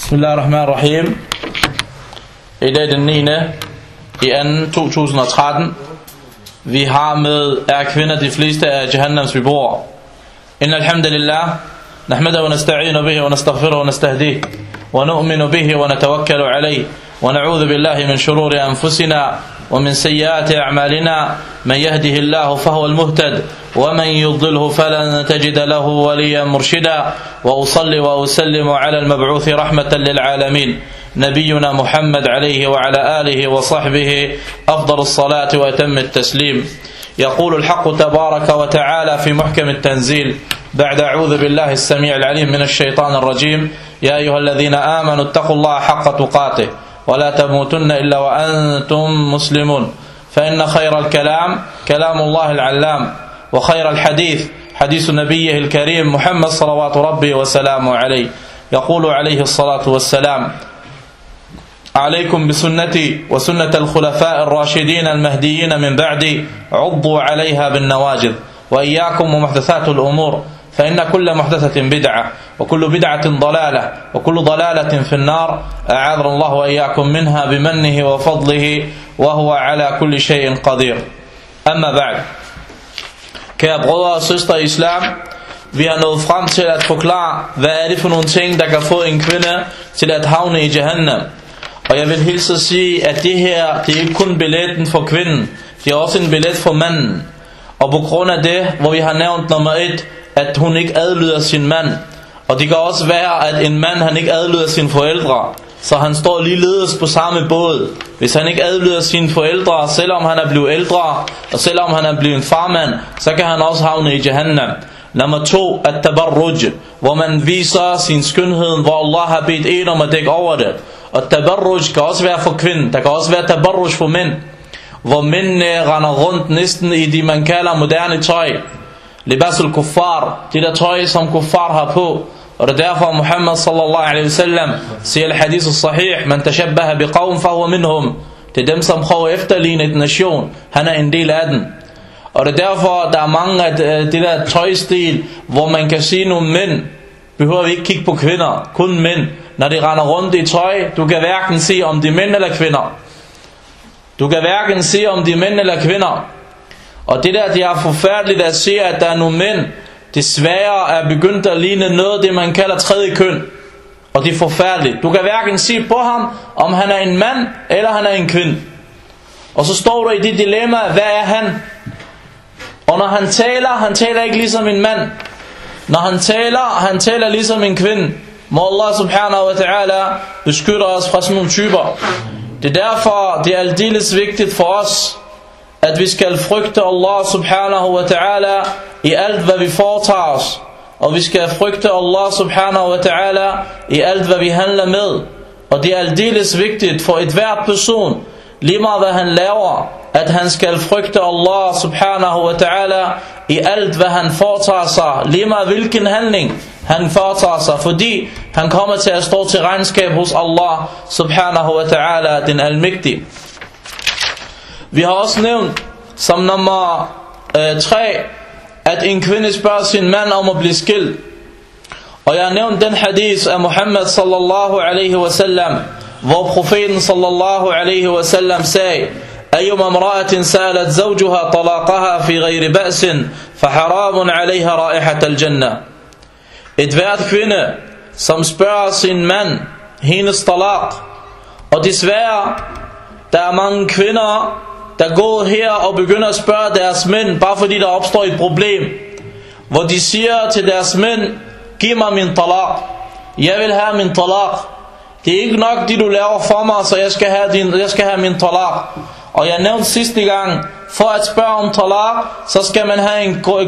Bismillahirrahmanirrahim. I dag den 9. i 2. 2013. Vi har med kvinder de fleste af Jahannams beboere. Inna alhamdulillah, nahmaduhu wa nasta'inu bihi wa nastaghfiruhu wa nastahdihi wa nu'minu bihi wa natawakkalu alayhi wa na'udhu billahi min shururi anfusina wa min sayyiati a'malina. Man yahdihillahu fahuwa al-muhtad wa man yudlilhu falan tajida lahu waliyan murshida. Wa usalli wa usallimu ala al-mab'uthi rahmatan lil alamin. نبينا محمد عليه وعلى آله وصحبه أفضل الصلاة وأتم التسليم. يقول الحق تبارك وتعالى في محكم التنزيل بعد أعوذ بالله السميع العليم من الشيطان الرجيم: يا أيها الذين آمنوا اتقوا الله حق تقاته ولا تموتن إلا وأنتم مسلمون. فإن خير الكلام كلام الله العلام وخير الحديث حديث نبيه الكريم محمد صلوات ربي وسلامه عليه. يقول عليه الصلاة والسلام: عليكم بسنتي وسنة الخلفاء الراشدين المهديين من بعدي عضوا عليها بالنواجذ وإياكم ومحدثات الأمور فإن كل محدثة بدعة وكل بدعة ضلالة وكل ضلالة في النار. أعاذنا الله وإياكم منها بمنه وفضله وهو على كل شيء قدير. أما بعد. Kære brødre og søstre i islam, vi har nået frem til at forklare, hvad er det for nogle ting, der kan få en kvinde til at havne i Jahannam. Og jeg vil hilse at sige, at det her, det er ikke kun billetten for kvinden, det er også en billet for manden. Og på grund af det, hvor vi har nævnt nummer 1, at hun ikke adlyder sin mand. Og det kan også være, at en mand, han ikke adlyder sine forældre, så han står ligeledes på samme båd. Hvis han ikke adlyder sine forældre, selvom han er blevet ældre, og selvom han er blevet en farmand, så kan han også havne i Jahannam. Nummer 2, at-tabarruj, hvor man viser sin skønhed, hvor Allah har bedt en om at dække over det. Og tabarruj kan også være for kvinden. Der kan også være tabarruj for mænd, hvor mændene render rundt næsten i det man kalder moderne tøj. Libasul kuffar, det der tøj som kuffar har på. Og det er derfor Muhammad sallallahu alaihi wasallam siger i hadith sahih: man tashabbaha biqawm fahuwa minhum. Det er dem som prøver at efterligne et nation, han er en del af den. Og det er derfor der er mange af det der tøjstil, hvor man kan sige nogle mænd, behøver vi ikke kigge på kvinder, kun mænd. Når de render rundt i tøj, du kan hverken se om de er mænd eller kvinder. Du kan hverken se om de er mænd eller kvinder. Og det der, det er forfærdeligt at se, at der er nogle mænd, desværre er begyndt at ligne noget, det man kalder tredje køn. Og det er forfærdeligt. Du kan hverken se på ham, om han er en mand, eller han er en kvinde. Og så står du i det dilemma, hvad er han? Og når han taler ikke ligesom en mand. Når han taler ligesom en kvinde. Må Allah subhanahu wa ta'ala beskytte os fra sådan nogle typer. Det er derfor, det er aldeles vigtigt for os, at vi skal frygte Allah subhanahu wa ta'ala i alt hvad vi foretager os. Og vi skal frygte Allah subhanahu wa ta'ala i alt hvad vi handler med. Og det er aldeles vigtigt for et hver person, lige meget hvad han laver, at han skal frygte Allah subhanahu wa ta'ala i alt hvad han foretager sig, lige meget hvilken handling han foretager sig, fordi han kommer til at stå til regnskab hos Allah subhanahu wa ta'ala, den almægtige. Vi har også nævnt som nummer 3, at en kvinde spørger sin mand om at blive skilt. Og jeg har nævnt den hadith af Muhammad sallallahu alaihi wasallam, hvor profeten sallallahu alaihi wasallam sagde: أيما امرأة سألت زوجها طلاقها في غير بأس فحرام عليها رائحة الجنة. Et hvert kvinde, som spørger sin mand hendes talaq. Og desværre, der er mange kvinder, der går her og begynder at spørge deres mænd, bare fordi der opstår et problem, hvor de siger til deres mænd: giv mig min talaq, jeg vil have min talaq. Det er ikke nok det du laver for mig, så jeg skal have min talaq. Og jeg nævnte sidste gang, for at spørge om talaq, så skal man have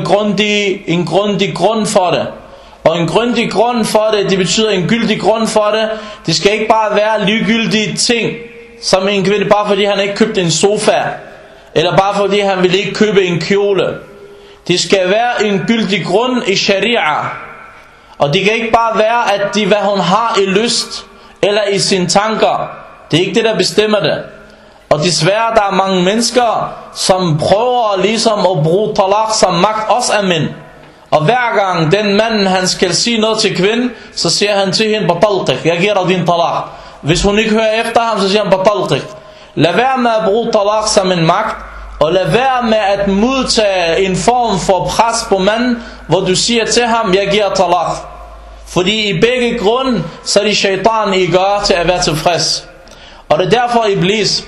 en grundig grund for det. Og en grundig grund for det, det betyder en gyldig grund for det. Det skal ikke bare være ligegyldige ting, som en kvinde, bare fordi han ikke købte en sofa, eller bare fordi han ville ikke købe en kjole. Det skal være en gyldig grund i sharia. Og det kan ikke bare være, at hvad hun har i lyst, eller i sine tanker. Det er ikke det, der bestemmer det. Og desværre, der er mange mennesker, som prøver ligesom at bruge talaq som magt, også af mænd. Og hver gang den mand han skal sige noget til kvinden, så siger han til hende, batalqik, jeg giver dig din talaq. Hvis hun ikke hører efter ham, så siger han, batalqik. Lad være med at bruge talaq som en magt, og lad være med at modtage en form for pres på manden, hvor du siger til ham, jeg giver talaq. Fordi i begge grunde, så er det shaitan I gør til at være tilfreds. Og det er derfor Iblis,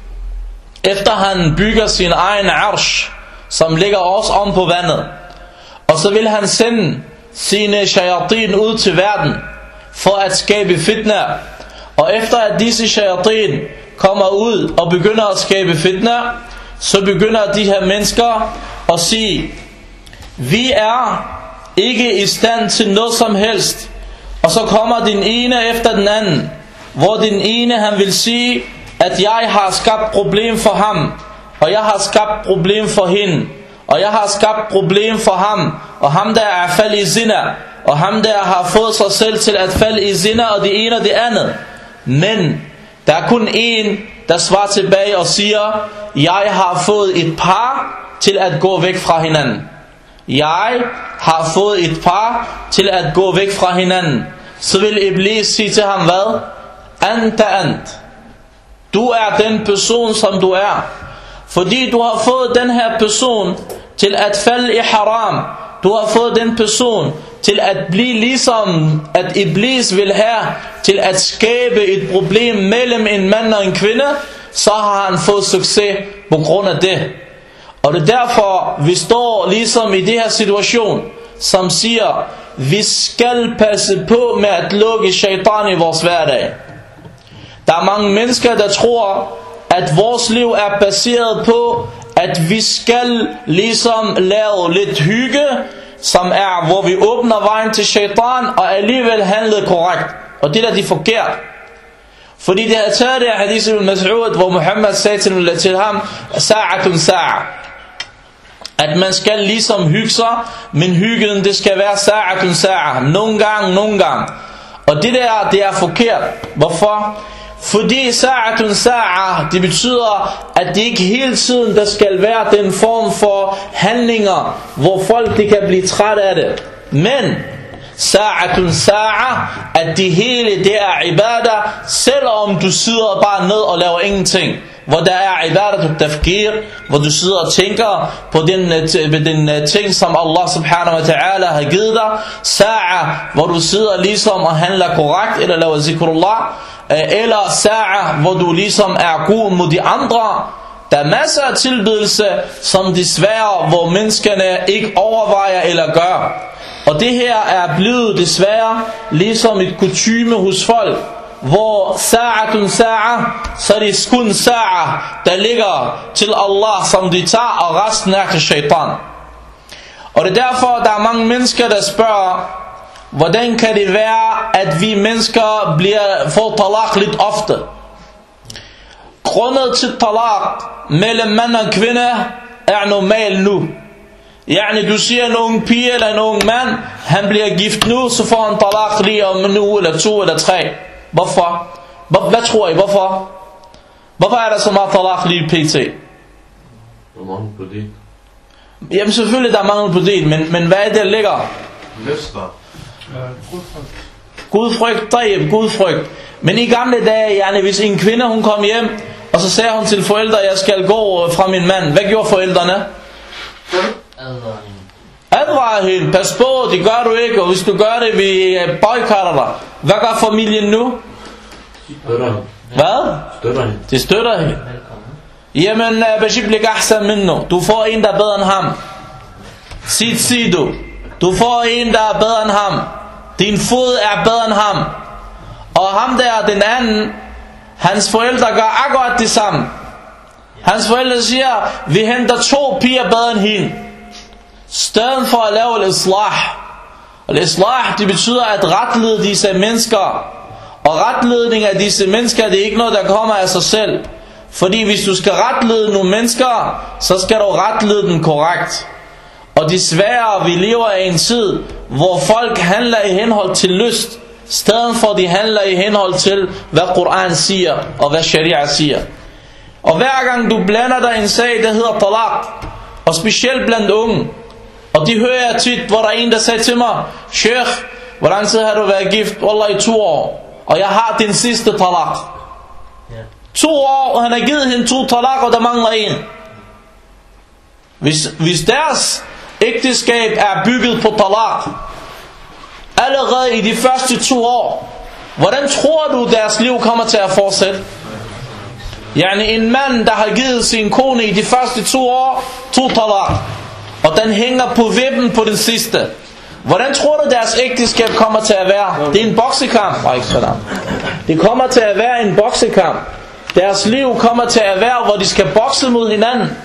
efter han bygger sin egen arsh, som ligger også om på vandet, og så vil han sende sine shayatin ud til verden, for at skabe fitna. Og efter at disse shayatin kommer ud og begynder at skabe fitna, så begynder de her mennesker at sige, vi er ikke i stand til noget som helst. Og så kommer den ene efter den anden, hvor den ene han vil sige, at jeg har skabt problem for ham, og jeg har skabt problem for hende, og jeg har skabt problem for ham, og ham der er faldet i zina, og ham der har fået sig selv til at falde i zina, og det ene og det andet. Men der er kun en, der svarer tilbage og siger, jeg har fået et par til at gå væk fra hinanden. Jeg har fået et par til at gå væk fra hinanden. Så vil Iblis sige til ham, hvad? Ant. Du er den person som du er. Fordi du har fået den her person til at falde i haram. Du har fået den person til at blive ligesom at Iblis vil have, til at skabe et problem mellem en mand og en kvinde. Så har han fået succes på grund af det. Og det er derfor vi står ligesom i det her situation, som siger, vi skal passe på med at lukke shaitan i vores hverdag. Der er mange mennesker der tror, at vores liv er baseret på, at vi skal ligesom lave lidt hygge, som er hvor vi åbner vejen til shaitan, og alligevel handler korrekt. Og det er de forkert. Fordi det er taget af hadith ibn Mas'ud, hvor Muhammad sagde til ham, sa'atun sa'a, at man skal ligesom hygge sig, men hyggen det skal være sa'atun sa'a, nogle gange. Og det der, det er forkert. Hvorfor? Fordi sa'atun sa'a, det betyder, at det ikke hele tiden der skal være den form for handlinger, hvor folk de kan blive træt af det. Men sa'atun sa'a, at det hele det er ibadah, selvom du sidder bare ned og laver ingenting. Hvor der er ibadat tafkir, hvor du sidder og tænker på den ting, som Allah subhanahu wa ta'ala har givet dig. Sa'a, hvor du sidder ligesom og handler korrekt, eller laver zikrullah. Eller sa'a, hvor du ligesom er god mod de andre. Der er masser af tilbedelse, som desværre, hvor menneskene ikke overvejer eller gør. Og det her er blevet desværre ligesom et kutyme hos folk, hvor sa'atun sa'a, så er det kun sa'a, der ligger til Allah, som de tager, og resten er til shaitan. Og det er derfor, der er mange mennesker, der spørger, hvordan kan det være, at vi mennesker får talaq lidt ofte? Grundet til talaq mellem mand og kvinde er normal nu. Yani du siger en ung pige eller en ung mand, han bliver gift nu, så får han talaq lige om en uge eller 2 eller 3. Hvorfor? Hvad tror I? Hvorfor? Hvorfor er der så meget talaq lige pt? Der er mangel på det. Jamen selvfølgelig der er mangel på det, men hvad er det der ligger? Løster. Gudfrygt. Men i gamle dage, yani, hvis en kvinde hun kom hjem, og så sagde hun til forældre, jeg skal gå fra min mand. Hvad gjorde forældrene? Advarer hende. Pas på, det gør du ikke, og hvis du gør det, vi boykotter dig. Hvad gør familien nu? Hvad? De støtter hende. Jamen, bajib lik ahsan minno. Du får en, der er bedre end ham. Sig du. Du får en, der er bedre end ham. Din fod er bedre end ham. Og ham der, den anden, hans forældre gør akkurat det samme. Hans forældre siger, vi henter 2 piger bedre end hende. Stedet for at lave al-islah. Al-islah, det betyder at retlede disse mennesker. Og retledning af disse mennesker, det er ikke noget, der kommer af sig selv. Fordi hvis du skal retlede nogle mennesker, så skal du retlede dem korrekt. Og desværre, vi lever i en tid, hvor folk handler i henhold til lyst, stedet for de handler i henhold til, hvad Koran siger, og hvad Sharia siger. Og hver gang du blander dig en sag, der hedder talaq, og specielt blandt unge, Og de hører jeg tit, hvor der er en, der sagde til mig: Sheikh, hvor lang tid har du været gift? Wallah, i 2 år. Og jeg har din sidste talaq. 2 år, og han har givet hende 2 talaq, og der mangler en. Hvis deres ægteskab er bygget på talaq allerede i de første 2 år, hvordan tror du deres liv kommer til at fortsætte? Yani en mand, der har givet sin kone i de første 2 år 2 talaq, og den hænger på vippen på den sidste. Hvordan tror du deres ægteskab kommer til at være? Det er en boksekamp. Det kommer til at være en boksekamp. Deres liv kommer til at være, hvor de skal bokse mod hinanden.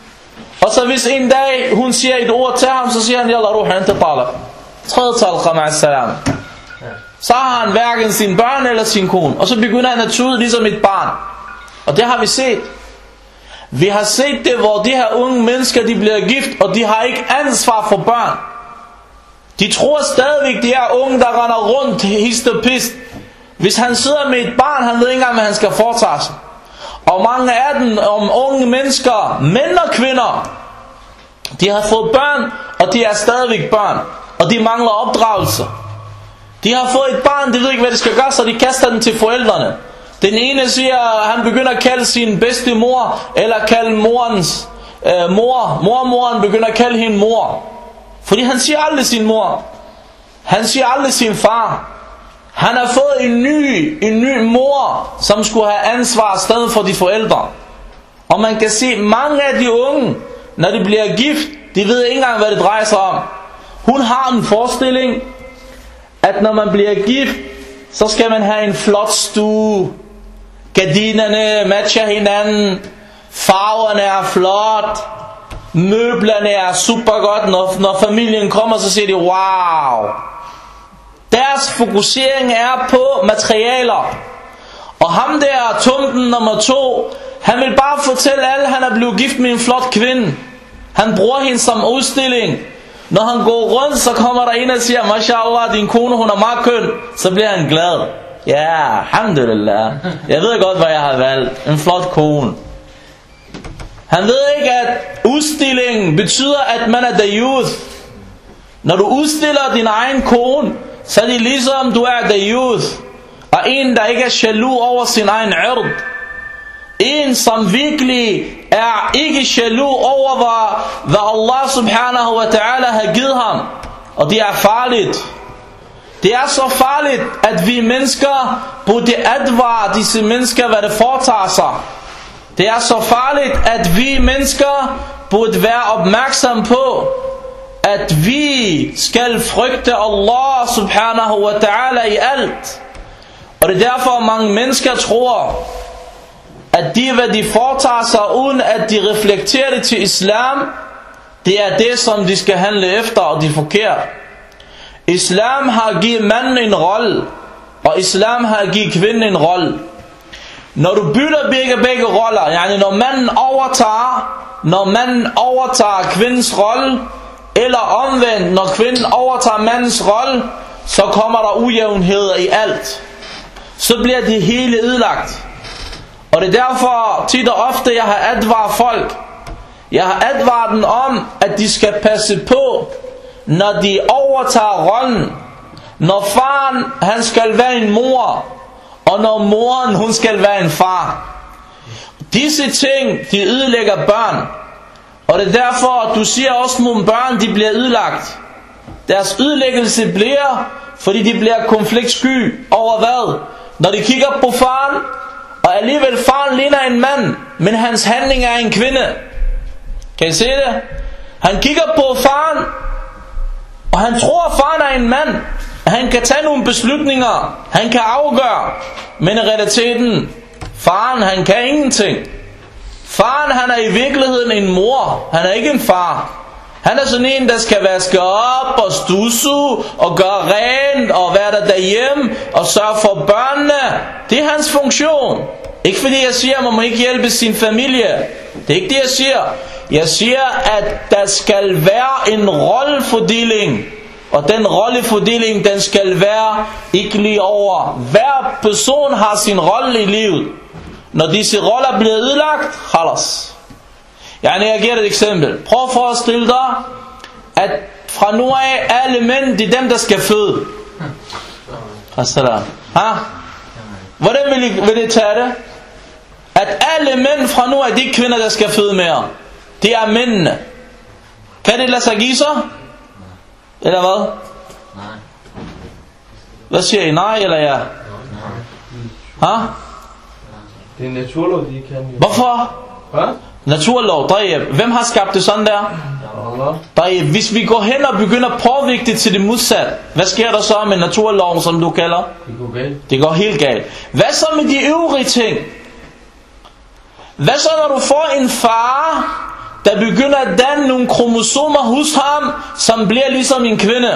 Og så hvis en dag hun siger et ord til ham, så siger han: Yalla ruh anta talaq. 3 talqa ma'a salam. Så har han hverken sine børn eller sin kone, og så begynder han at tude ligesom et barn. Og det har vi set. Vi har set det, hvor de her unge mennesker, de bliver gift, og de har ikke ansvar for børn. De tror stadigvæk, de er unge, der render rundt hist og pist. Hvis han sidder med et barn, han ved ikke engang, hvad han skal foretage sig. Og mange af dem, unge mennesker, mænd og kvinder, de har fået børn, og de er stadigvæk børn, og de mangler opdragelse. De har fået et barn, de ved ikke, hvad de skal gøre, så de kaster den til forældrene. Den ene siger, han begynder at kalde sin bedste mor, eller kalde morens mormoren begynder at kalde hende mor. Fordi han siger aldrig sin mor. Han siger aldrig sin far. Han har fået en ny mor, som skulle have ansvar i stedet for de forældre. Og man kan se, mange af de unge, når de bliver gift, de ved ikke engang, hvad det drejer sig om. Hun har en forestilling, at når man bliver gift, så skal man have en flot stue. Gardinerne matcher hinanden. Farverne er flot. Møblerne er super godt. Når familien kommer, så siger de: wow. Deres fokusering er på materialer. Og ham der, tumpen nummer 2, han vil bare fortælle alle, han er blevet gift med en flot kvinde. Han bruger hende som udstilling. Når han går rundt, så kommer der en og siger: mashallah, din kone, hun er meget køn. Så bliver han glad. Ja, alhamdulillah. Jeg ved godt, hvad jeg har valgt. En flot kone. Han ved ikke, at udstillingen betyder, at man er the youth. Når du udstiller din egen kone, så er det ligesom du er the youth. Og en, der ikke er jaloux over sin egen ærd. En, som virkelig er ikke jaloux over, hvad Allah subhanahu wa ta'ala har givet ham. Og det er farligt. Det er så farligt, at vi mennesker burde advare disse mennesker, hvad det foretager sig. Det er så farligt, at vi mennesker burde være opmærksom på, at vi skal frygte Allah subhanahu wa ta'ala i alt. Og det er derfor, mange mennesker tror, at hvad de foretager sig, uden at de reflekterer det til islam, det er det, som de skal handle efter, og de er forkert. Islam har givet manden en rolle, og islam har givet kvinden en rolle. Når du bytter begge roller, yani når manden overtager kvindens rolle, eller omvendt, når kvinden overtager mandens rolle, så kommer der ujævnheder i alt. Så bliver det hele ødelagt. Og det er derfor tit og ofte, jeg har advaret folk. Jeg har advaret dem om, at de skal passe på, når de overtager rollen. Når faren, han skal være en mor, og når moren, hun skal være en far. Disse ting, de ødelægger børn. Og det er derfor, du siger også, at børn, de bliver ødelagt. Deres ødelæggelse bliver, fordi de bliver konfliktsky over hvad? Når de kigger på faren, og alligevel faren ligner en mand, men hans handling er en kvinde. Kan I se det? Han kigger på faren, og han tror, at faren er en mand. Han kan tage nogle beslutninger, han kan afgøre. Men i realiteten, faren, han kan ingenting. Faren, han er i virkeligheden en mor. Han er ikke en far. Han er sådan en, der skal vaske op og stusse og gøre rent og være der derhjemme og sørge for børnene. Det er hans funktion. Ikke fordi jeg siger, at man må ikke hjælpe sin familie. Det er ikke det, jeg siger. Jeg siger, at der skal være en rollefordeling. Og den rollefordeling, den skal være ikke lige over. Hver person har sin rolle i livet. Når disse roller bliver ødelagt, khalas. Jeg giver et eksempel. Prøv at forestille dig, at fra nu af alle mænd, det er dem, der skal føde. Hvordan vil I tage det? At alle mænd fra nu af, de kvinder, der skal føde mere. Det er mændene. Kan det lade sig give sig? Eller hvad? Nej. Hvad siger I? Nej eller ja? Det er naturlov, de kan jo. Hvorfor? Hvad? Naturlov, hvem har skabt det sådan der? Hvis vi går hen og begynder at påvirke det til det modsatte, hvad sker der så med naturloven, som du kalder? Det går galt. Det går helt galt. Hvad så med de øvrige ting? Hvad så når du får en far, der begynder at danne nogle kromosomer hos ham, som bliver ligesom en kvinde?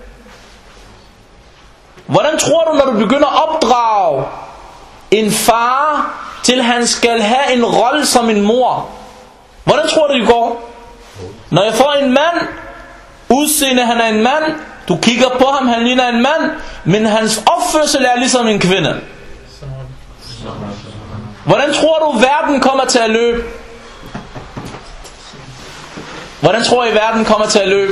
Hvordan tror du, når du begynder at opdrage en far, til han skal have en rolle som en mor? Hvordan tror du det går? Når jeg får en mand, udseende han er en mand, du kigger på ham, han ligner en mand, men hans opførsel er ligesom en kvinde. Hvordan tror du verden kommer til at løbe? Hvordan tror I verden kommer til at løbe?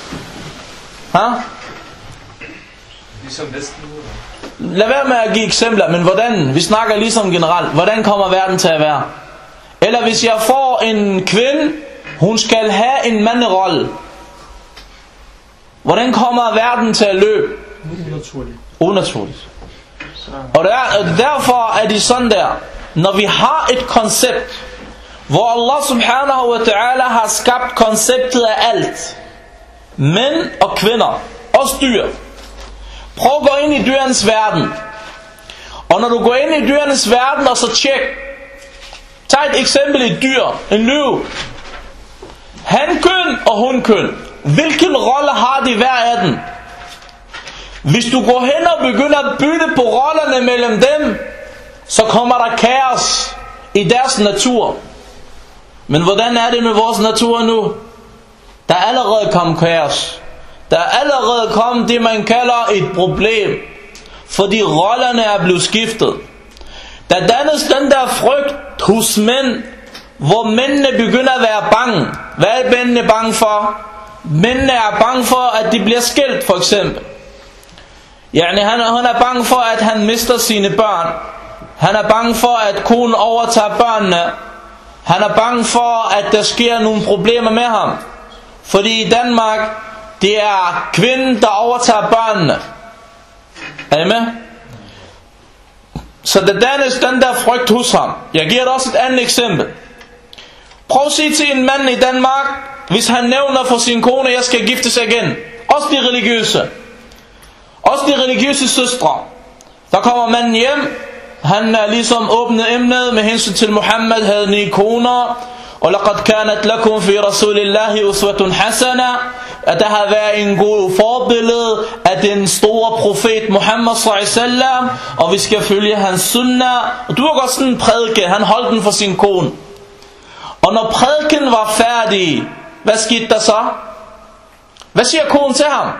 Ligesom Vesten. Lad være med at give eksempler, men hvordan? Vi snakker ligesom generelt. Hvordan kommer verden til at være? Eller hvis jeg får en kvinde, hun skal have en manderolle. Hvordan kommer verden til at løbe? Unaturligt. Og derfor er det sådan der, når vi har et koncept, hvor Allah subhanahu wa ta'ala har skabt konceptet af alt, mænd og kvinder, også dyr. Prøv at gå ind i dyrenes verden. Og når du går ind i dyrenes verden, og så tjek. Tag et eksempel i dyr, en løve. Hankøn og hunkøn. Hvilken rolle har de hver af dem? Hvis du går hen og begynder at bytte på rollerne mellem dem, så kommer der kaos i deres natur. Men hvordan er det med vores natur nu? Der er allerede kommet kaos. Der er allerede kommet det, man kalder et problem. Fordi rollerne er blevet skiftet. Der dannes den der frygt hos mænd, hvor mændene begynder at være bange. Hvad er mændene bange for? Mændene er bange for, at de bliver skilt, for eksempel. Han er bange for, at han mister sine børn. Han er bange for, at konen overtager børnene. Han er bange for, at der sker nogle problemer med ham. Fordi i Danmark, det er kvinden, der overtager børnene. Er I med? Så der dannes den der frygt hos ham. Jeg giver dig også et andet eksempel. Prøv at sige til en mand i Danmark, hvis han nævner for sin kone, jeg skal gifte sig igen. Også de religiøse. Også de religiøse søstre. Der kommer manden hjem. Han er ligesom åbnet emnet med hensyn til Muhammed havde 9 koner. Og laqad kanat lakum fi rasulillahi uswatun hasana. At der har været en god forbillede af den store profet Muhammad sallallahu alaihi wasallam, og vi skal følge hans sunnah. Og du har godt sådan en prædike, han holdt den for sin kone. Og når prædiken var færdig, hvad skete der så? Hvad siger konen til ham?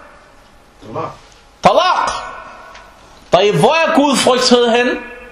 Talaq. Hvor er Gud frygthed hen?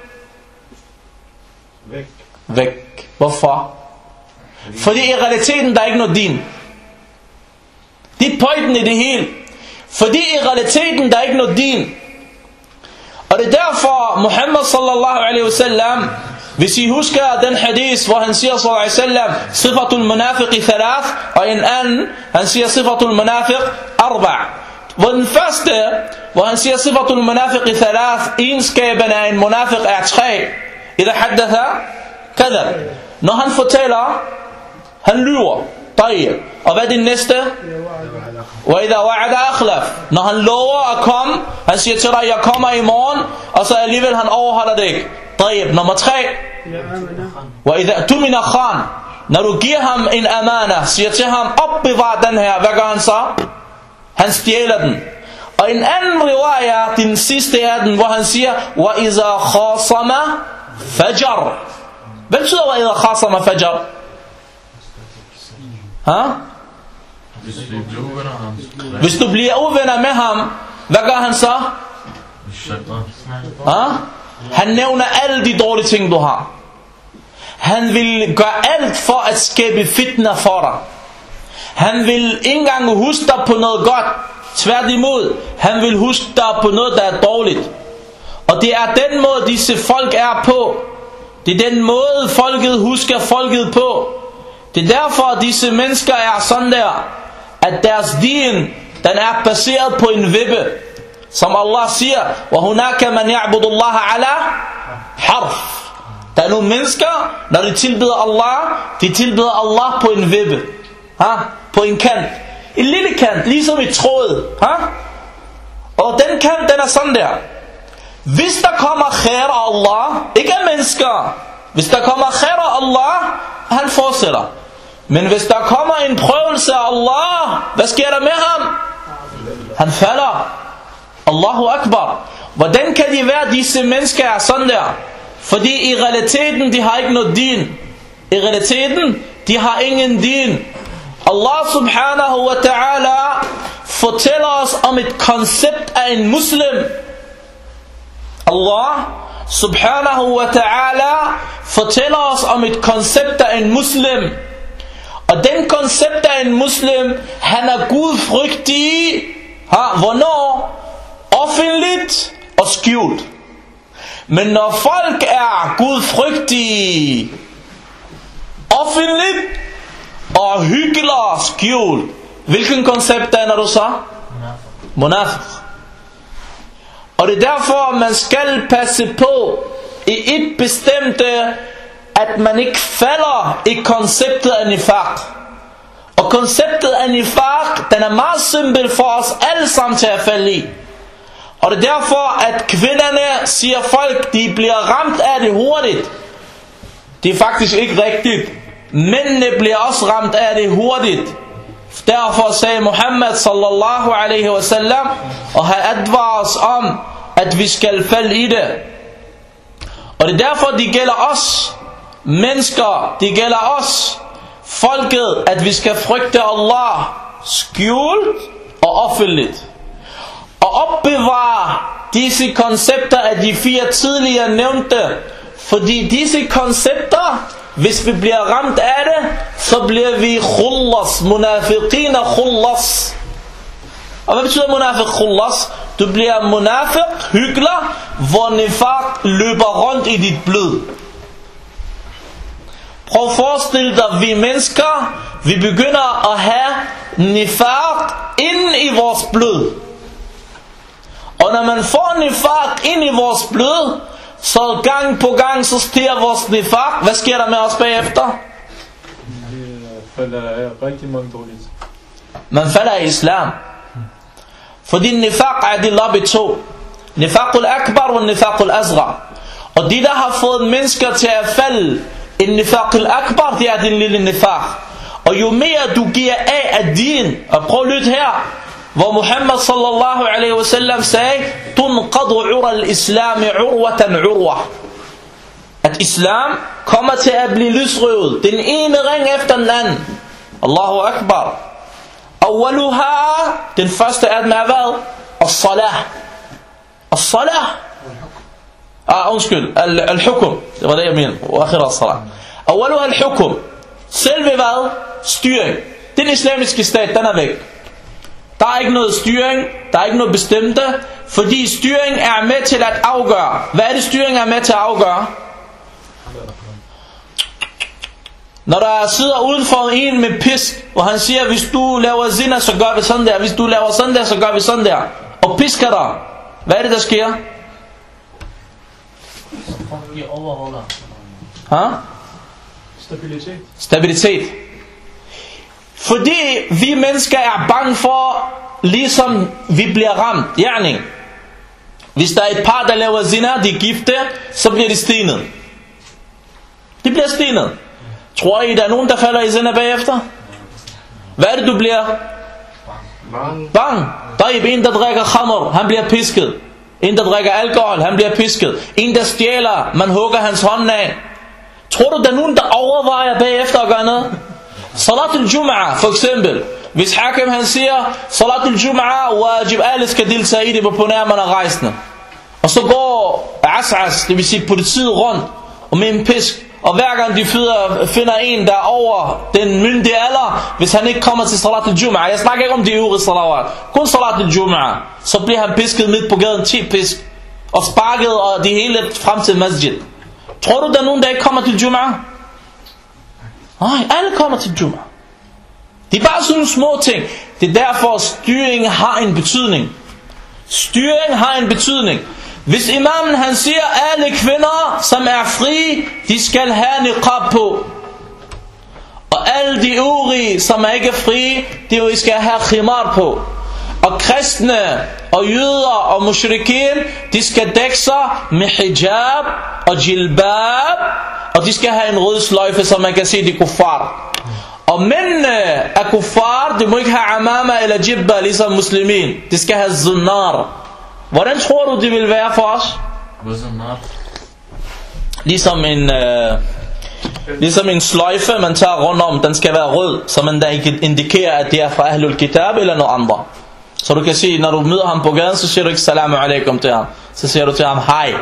Væk. Hvorfor? Fordi i realiteten der er ikke noget din. Det er pointen i det hele. Fordi i realiteten der er ikke noget din. Og det er derfor Muhammad sallallahu alaihi wasallam, hvis I husker den hadith, hvor han siger sallallahu alaihi wasallam, sifatul munafiqi thalath, og en anden, han siger sifatul munafiq arba'. Hvor den første, hvor han siger sifatul munafiqi thalath, egenskaben af en munafiq er 3. Idha haddatha kadhab. Når han fortæller, han lyver. Og hvad er det næste? وَإِذَا وَعَدَ أَخْلَفْ. Når han lover at komme, han siger til dig, jeg kommer i morgen, og så alligevel han overholder det ikke. Nummer 3. وَإِذَا اؤْتُمِنَ خَانَ. Når du giver ham en amana, siger til ham, opbevar den her, hvad gør han så? Han stjæler den. Og en anden riwaya, den sidste er den, hvor han siger, وَإِذَا خَاصَمَ فَجَرْ. Hvad betyder وَإِذَا خَاصَمَ فَجَرْ? Hvis du bliver uvenner med ham, hvad gør han så? Han nævner alle de dårlige ting du har. Han vil gøre alt for at skabe fitna for dig. Han vil ikke engang huske dig på noget godt. Tværtimod, han vil huske dig på noget, der er dårligt. Og det er den måde, disse folk er på. Det er den måde, folket husker folket på. Det er derfor, disse mennesker er sådan der, at deres din, den er baseret på en vippe. Som Allah siger, وَهُنَاكَ مَنْ يَعْبُدُ اللَّهَ عَلَى حَرْفٍ. Der er nogle mennesker, når de tilbeder Allah, de tilbeder Allah på en vippe. På en kant. En lille kant, ligesom et tråd. Og den kant, den er sådan der. Hvis der kommer khair af Allah, ikke af mennesker. Hvis der kommer khair af Allah, han fortsætter. Men hvis der kommer en prøvelse af Allah, hvad sker der med ham? Han falder. Allahu Akbar. Hvordan kan de være, disse mennesker er sådan der? Fordi i realiteten, de har ikke noget din. I realiteten, de har ingen din. Allah subhanahu wa ta'ala fortæller os om et koncept af en muslim. Allah subhanahu wa ta'ala fortæller os om et koncept af en muslim. Og den koncept af en muslim, han er gudfrygtig. Hvornår? Offentligt og skjult. Men når folk er gudfrygtige offentligt og hyggelige skjult, hvilken koncept er du så? Munafiq. Og det er derfor man skal passe på i et bestemte, at man ikke falder i konceptet af nifaq. Og konceptet af nifaq, den er meget simpel for os alle sammen til at falde i. Og det er derfor, at kvinderne, siger folk, de bliver ramt af det hurtigt. Det er faktisk ikke rigtigt. Mændene bliver også ramt af det hurtigt. Derfor sagde Muhammad sallallahu alaihi wasallam, og har advaret os om, at vi skal falde i det. Og det er derfor, det gælder os mennesker, det gælder os folket, at vi skal frygte Allah skjult og offentligt. Og opbevare disse koncepter af de 4 tidligere nævnte. Fordi disse koncepter, hvis vi bliver ramt af det, så bliver vi khullas, munafiqina khullas. Og hvad betyder munafiq khullas? Du bliver munafiq, hyggler, hvor nifaq løber rundt i dit blod. Prøv at forestille dig, vi mennesker, vi begynder at have nifaq inde i vores blod. Og når man får nifaq ind i vores blod, så gang på gang, så stiger vores nifaq. Hvad sker der med os bagefter? Det falder rigtig mange dårligt. Man falder i islam. Fordi nifaq er delt op i 2. Nifaqul akbar og nifaqul asghar. Og de der har fået mennesker til at falde i nifaqul akbar, det er den lille nifaq. Og jo mere du giver af din, og prøv at lytte her, hvor Muhammad sallallahu alaihi wasallam sagde, tunqadu ura al-islam urwatan urwa. At islam kommer til at blive lysrøvet, den ene ring efter den anden. Allahu akbar. Awwaluha, den første af dem er hvad? As-salah. As-salah. Undskyld, al-hukum. Det var det jeg mener. Og akhir as-salah. Awwaluha al-hukum. Selve hvad? Styring. Den islamiske stat, den er væk. Der er ikke noget styring, der er ikke noget bestemte, fordi styring er med til at afgøre. Hvad er det styring er med til at afgøre? Når der sidder udenfor en med pisk, og han siger, hvis du laver zina, så gør vi sådan der. Hvis du laver sådan der, så gør vi sådan der. Og pisker dig. Hvad er det, der sker? De overholder. Stabilitet. Fordi vi mennesker er bange for, ligesom vi bliver ramt. Yani, hvis der er et par, der laver zina, de er gifte, så bliver de stenet. De bliver stenet. Tror I, der er nogen, der falder i zina bagefter? Hvad er det, du bliver? Bange. Der er en, der drikker khamr, han bliver pisket. En, der drikker alkohol, han bliver pisket. En, der stjæler, man hugger hans hånd af. Tror du, der er nogen, der overvejer bagefter at gøre noget? Salat al-Jum'ah for eksempel. Hvis Hakim han siger, Salat al-Jum'ah wajib, alle skal deltage i det på nær man er rejsende. Og så går As'as, det vil sige politiet rundt, og med en pisk, og hver gang de finder en, der er over den myndige alder, hvis han ikke kommer til salat al-Jum'ah, jeg snakker ikke om de øvrige salawat, kun salat al-Jum'ah, så bliver han pisket midt på gaden, 10 pisk, og sparket og det hele frem til masjid. Tror du, der er nogen, der ikke kommer til Jum'ah? Nej, alle kommer til Jum'ah. Det er bare sådan nogle små ting. Det er derfor, styring har en betydning. Styring har en betydning. Hvis imamen han siger, alle kvinder, som er fri, de skal have niqab på. Og alle de øvrige, som er ikke fri, de skal have khimar på. Og kristne og jøder og mushrikin, de skal dække sig med hijab og jilbab, og de skal have en rød sløjfe, så man kan se de kuffar. Og mændene af kuffar, de må ikke have amama eller jibba, ligesom muslimin. De skal have zunnar. Hvordan tror du, det vil være for os? Ligesom en sløjfe, man tager rundt om, den skal være rød, så man da ikke indikerer, at det er fra Ahlul Kitab eller noget andet. Så du kan sige, når du møder ham på gaden, så siger du ikke salamu alaikum til ham. Så siger du til ham, hej.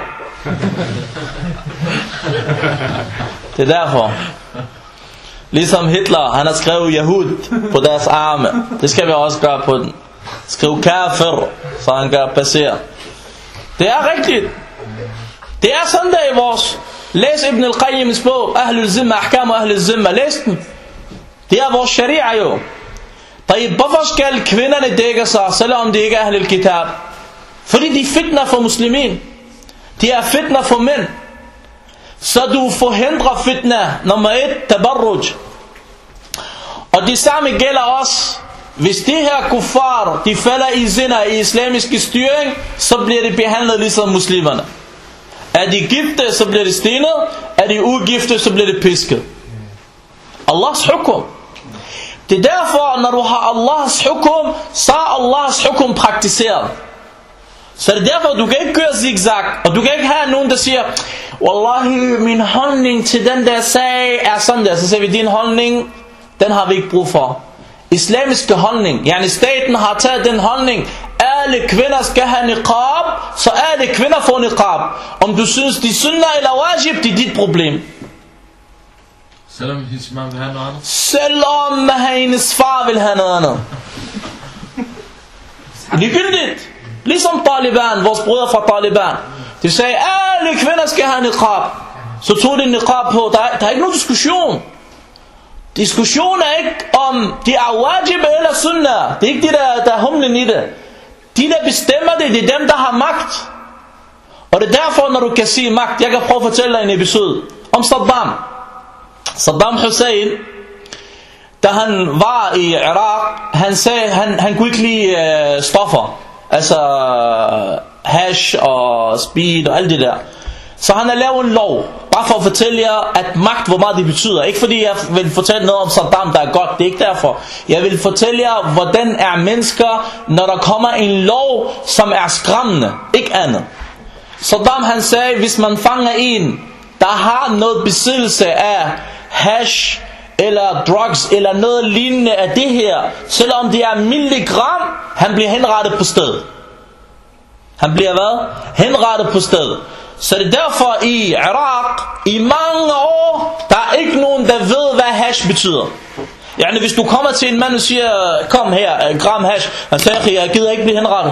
Det er derfor. Ligesom Hitler, han har skrevet Yahud på deres arme. Det skal vi også gøre på den. Skriv kafir, så han kan passere. Det er rigtigt. Det er sådan der i vores. Læs Ibn al-Qayyim's bog, Ahlul Zimma, Ahkam og Ahlul Zimma. Læs den. Det er vores sharia jo. Hvorfor skal kvinderne dække sig, selvom de ikke er Ahlul Kitab? Fordi de er fitna for muslimin. De er fitna for mænd. Så du forhindrer fitna. Nummer 1, tabarruj. Og det samme gælder også. Hvis de her kuffar, de falder i zina i islamiske styring, så bliver de behandlet ligesom muslimerne. Er de gifte, så bliver de stenet. Er de ugifte, så bliver de pisket. Allahs hukum. Det er derfor, når du har Allahs hukum, så er Allahs hukum praktiseret. Så det er derfor, du kan ikke køre zigzag, og du kan ikke have nogen, der siger, wallahi, min holdning til den der sag er sådan der. Så siger vi, din holdning, den har vi ikke brug for. Islamiske holdning, yani staten har taget den holdning, alle kvinder skal have niqab, så alle kvinder får niqab. Om du synes, de sunnah eller wajib, det er dit problem. Selvom hendes mand vil have noget andet? Selvom hendes far vil have noget andet. Ligegyldigt. Ligesom Taliban, vores brødre fra Taliban. De sagde, alle kvinder skal have niqab. Så tog de niqab på. Der er ikke nogen diskussion. Diskussion er ikke om de er wajib eller sunnah. Det er ikke det der er humlen i det. De der bestemmer det, det er dem der har magt. Og det er derfor når du kan sige magt. Jeg kan prøve at fortælle dig en episode om Saddam Hussein. Da han var i Irak, han sagde han kunne ikke lide stoffer. Altså hash og speed og alt det der. Så han har lavet en lov, bare for at fortælle jer, at magt, hvor meget det betyder. Ikke fordi jeg vil fortælle noget om Saddam, der er godt, det er ikke derfor. Jeg vil fortælle jer, hvordan er mennesker, når der kommer en lov, som er skræmmende, ikke andet. Saddam han sagde, hvis man fanger en, der har noget besiddelse af hash, eller drugs, eller noget lignende af det her, selvom det er milligram, han bliver henrettet på stedet. Han bliver hvad? Henrettet på stedet. Så det er derfor i Irak, i mange år, der er ikke nogen, der ved, hvad hash betyder. Yani hvis du kommer til en mand og siger, kom her, en gram hash, han siger, jeg gider ikke blive henrettet.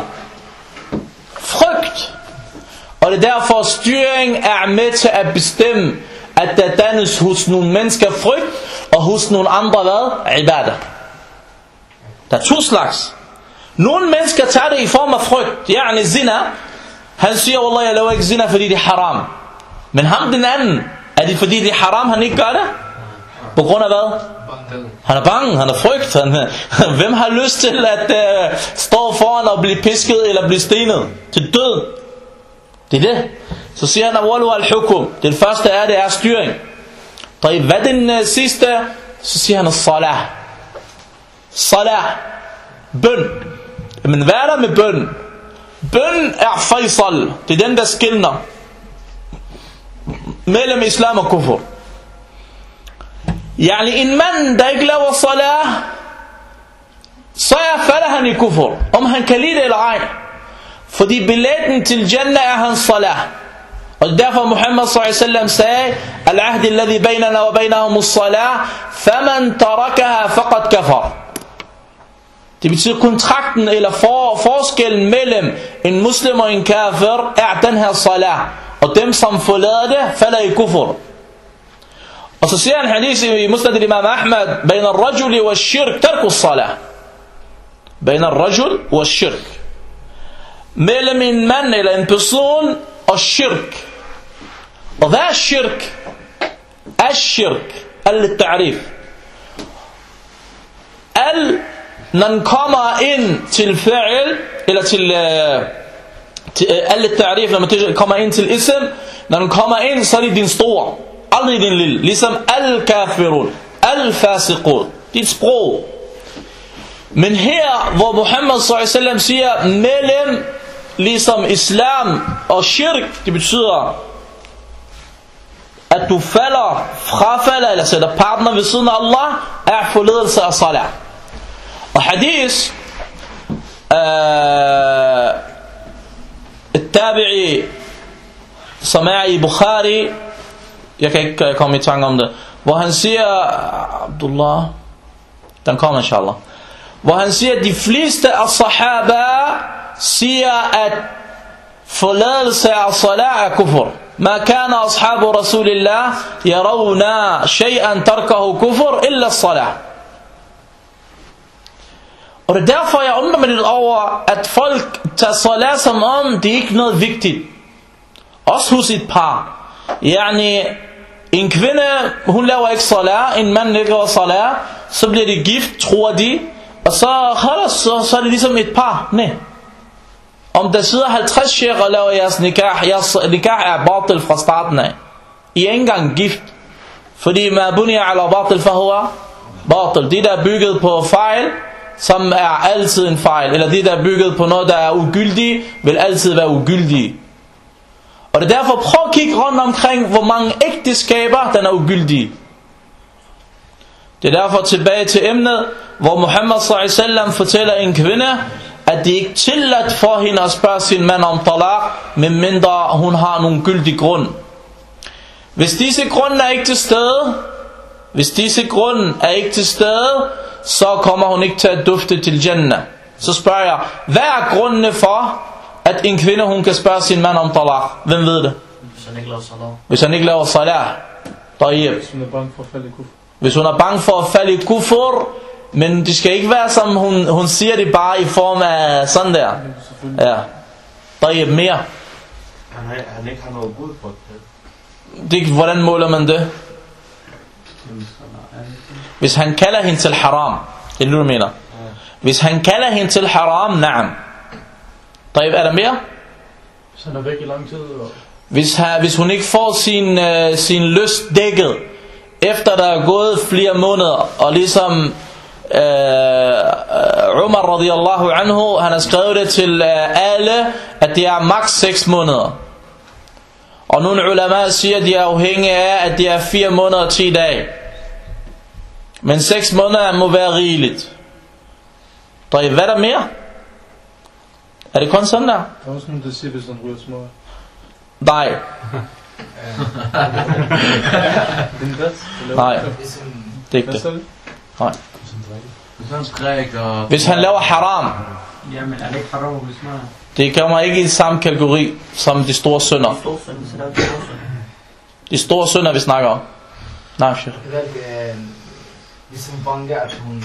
Frygt. Og det er derfor, styring er med til at bestemme, at der dannes hos nogle mennesker frygt, og hos nogle andre hvad? Ibadah. Der er to slags. Nogle mennesker tager det i form af frygt. Yani zina. Han siger, wallah, jeg laver ikke zina, fordi det er haram. Men ham den anden, er det fordi det er haram, han ikke gør det? På grund af hvad? Han er bange, han er frygt. Hvem har lyst til at stå foran og blive pisket eller blive stenet til død? Det er det. Så siger han, awalu al-hukum. Det første er, det er styring. Hvad den sidste? Så siger han, salah. Salah. Bøn. Men hvad er der med bøn? Bøn er faisal. Det er den, der skiller mellem islam og kufur. Yani en mand, der ikke laver salah, så falder han i kufur. Om han kan lide det eller ej. Fordi billetten til Jannah er hans salah. Og Og derfor Muhammad sallallahu alaihi wasallam sagde, al-ahdi alladhi baynana wa baynahum as-salah, faman tarakaha faqad kafar. Det betyder kontrakten eller forskellen mellem en muslim og en kafir er den her salah. Og dem som forlader det, falder i kufr. Og så siger en hadith i Musnad imam Ahmad, bain al-rajul wa shirk tarku as-salah. Bain al-rajul wa shirk. Mellem en mand eller en person og shirk. Og hvad er shirk? Al-shirk, al-ta'rif. Når den kommer ind til fa'il, eller til al-ta'rif, når man kommer ind til ism, når den kommer ind, så er det din store, aldrig din lille. Ligesom al-kafirun, al-fasiqun, dit sprog. Men her, hvor Muhammad sallallahu alaihi wasallam siger, mellem ligesom islam og shirk, det betyder, at du frafalder, eller sætter partner ved siden af Allah, er forledelse af salat. Og hadith, التابعي som er i Bukhari, jeg kan ikke komme i tanke om det, hvor han siger, Abdullah, den kommer inshallah, hvor han siger, at de fleste af sahaba siger, at forladelse af salat er kufr. ما كان أصحاب رسول الله يرون شيئا تركه كفر إلا الصلاة. Og det er derfor jeg undrer mig lidt over, at folk tager salat som om det er ikke noget vigtigt. Også hos et par. Yani, en kvinde, hun laver ikke salat, en mand laver salat, så bliver det gift, tror de, og så er det ligesom et par. Nej. Om der sidder 50 sheikh og laver jeres nikah er batil fra starten af. I er ikke engang gift. Fordi ma bunya ala batil fahuwa batil. Det der er bygget på fejl, som er altid en fejl. Eller det der er bygget på noget der er ugyldige, vil altid være ugyldige. Og det er derfor prøv at kigge rundt omkring, hvor mange ægteskaber den er ugyldige. Det er derfor tilbage til emnet, hvor Muhammad sallallahu alaihi wasallam fortæller en kvinde, at det ikke er tilladt for hende at spørge sin mand om talaq, medmindre hun har nogen gyldig grund. Hvis disse grunde er ikke til stede, så kommer hun ikke til at dufte til Jannah. Så spørger jeg, hvad er grundene for, at en kvinde hun kan spørge sin mand om talaq? Hvem ved det? Hvis han ikke laver salat. Hvis hun er bange for at falde i kufr. Hvis hun er bange for at falde i kufr, men det skal ikke være som hun siger det bare i form af sådan der. Ja. Tayyib, mere. Han ikke har noget bud på det. Hvordan måler man det? Hvis han kalder hende til haram. Det er det du mener. Hvis han kalder hende til haram, naam. Tayyib, er der mere? Hvis han er væk i lang tid. Hvis hun ikke får sin lyst dækket, efter der er gået flere måneder, og ligesom Umar radiyallahu anhu, han har skrevet det til alle, at det er maks 6 måneder. Og nogle ulama siger, at de er afhængige af, at det er 4 måneder og 10 dage. Men 6 måneder må være rigeligt. Hvad er der mere? Er det kun sådan der? Der er også nogen, der siger, hvis han ryger små. Nej. Nej, det er ikke det. Nej. Hvis han laver haram, jamen er det ikke haram hvis man... det kommer ikke i samme kategori som de store synder. De store synder vi snakker om. Nej, sheikh. Hvis hun fanger at hun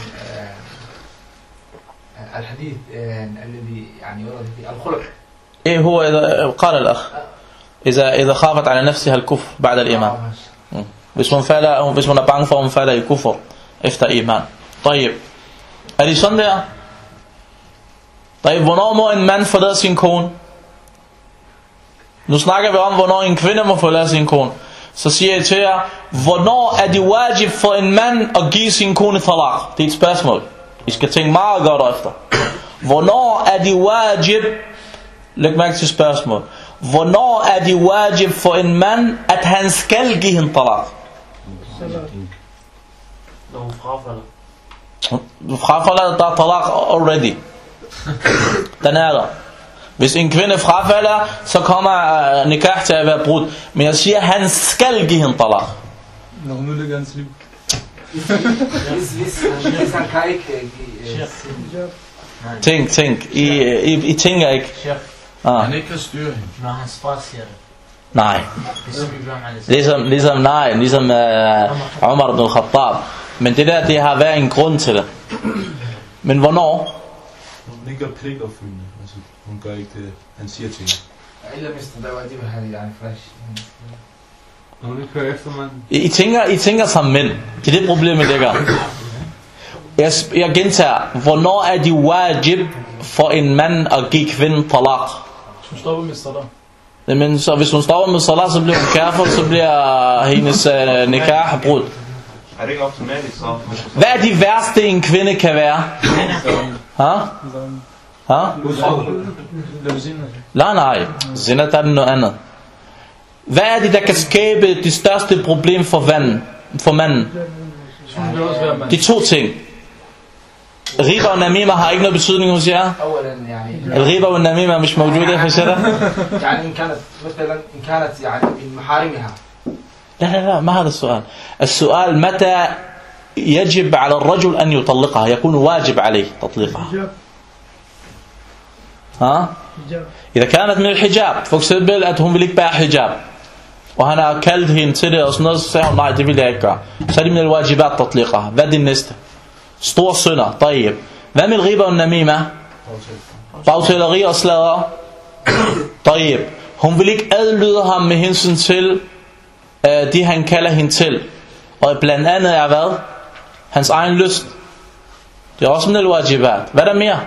الحديث الذي يعني ورد في الخلق. ايه هو اذا قال الاخ اذا خافت على نفسها الكفر بعد الايمان. Hvis hun er bange for, at hun falder i kufr efter iman. طيب. Er det sådan der? طيب, hvornår må en mand forlade sin kone? Nu snakker vi om, hvornår en kvinde må forlade sin kone. Så siger jeg til jer, hvornår er det wajib for en mand at give sin kone talaq? Det er et spørgsmål. I skal tænke meget godt efter. Hvornår er det wajib? Læg mærke til spørgsmål. Hvornår er det wajib for en mand, at han skal give hende talaq? Når hun frafalder. Du frafalder, der er talaq already. Den er der. Hvis en kvinde frafalder, så kommer nikah til at være brudt. Men jeg siger, han skal give hende talaq. Når hun udlægger hans liv. Hvis han kan ikke Tænk. I tænker ikke. Han ikke kan styre hende. Når hans far siger det. Nej. Ligesom Umar ibn al-Khattab. Men det har været en grund til det. Men hvornår? Hun ikke er pligtopfyldende. Altså, hun gør ikke det, han siger til hende. Eller hvis der var det, han er flash. Hun ikke hører efter, mand. I tænker som mænd. Det er det problemet ligger. Jeg gentager. Hvornår er det wajib for en mand at give kvinden talaq? Hun stopper med salat. Men så hvis hun stopper med salat, så bliver hun kærfuld, så bliver hendes nikah brudt. Er det ikke automatisk så? Hvad er de værste en kvinde kan være? Nej. Zina er noget andet. Hvad er det, der kan skabe det største problem for manden? De to ting. Riba og namima har ikke noget betydning hos jer. الغيبة والنميمة مش موجودة في الشرع. يعني إن كانت مثلا إن كانت يعني من محارمها. لا ما هذا السؤال. السؤال متى يجب على الرجل أن يطلقها، يكون واجب عليه تطليقها. إذا كانت من الحجاب، for eksempel at hun vil ikke bære hijab, og han har kaldt hende til det og sådan noget, så sagde hun nej, det vil jeg ikke gøre. Så er det min al-wajibat tatliqah. Hvad er det næste? Stor synder, طيب. Hvad med riba og namima? Bagtaleri og sladder. طيب. Hun vil ikke adlyde ham med hensyn til det han kalder hende til. Og blandt andet er hvad? Hans egen lyst. Det er også min al-wajibat. Hvad er der mere?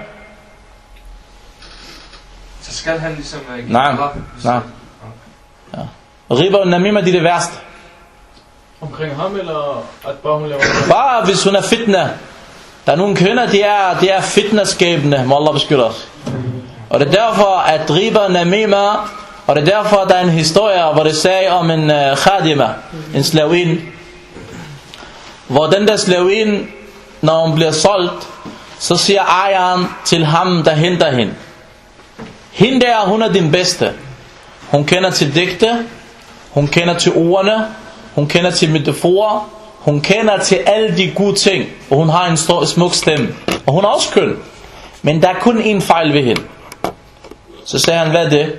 Så skal han ligesom Nej. Ja. Riba og namima, det er det værste. Omkring ham, eller at bare hun laver... Bare hvis hun er fitna. Der er nogle kvinder, de er fitnaskabende, må Allah beskytte os. Og det er derfor, at riba og namima, og det er derfor, der er en historie, hvor det sagde om en khadima, en slavin, hvor den der slavin, når hun bliver solgt, så siger ejeren til ham, der henter hende: hende der, hun er din bedste. Hun kender til digte, hun kender til ordene, hun kender til metaforer, hun kender til alle de gode ting, og hun har en stor, smuk stemme, og hun er også køn. Men der er kun en fejl ved hende. Så sagde han, hvad er det?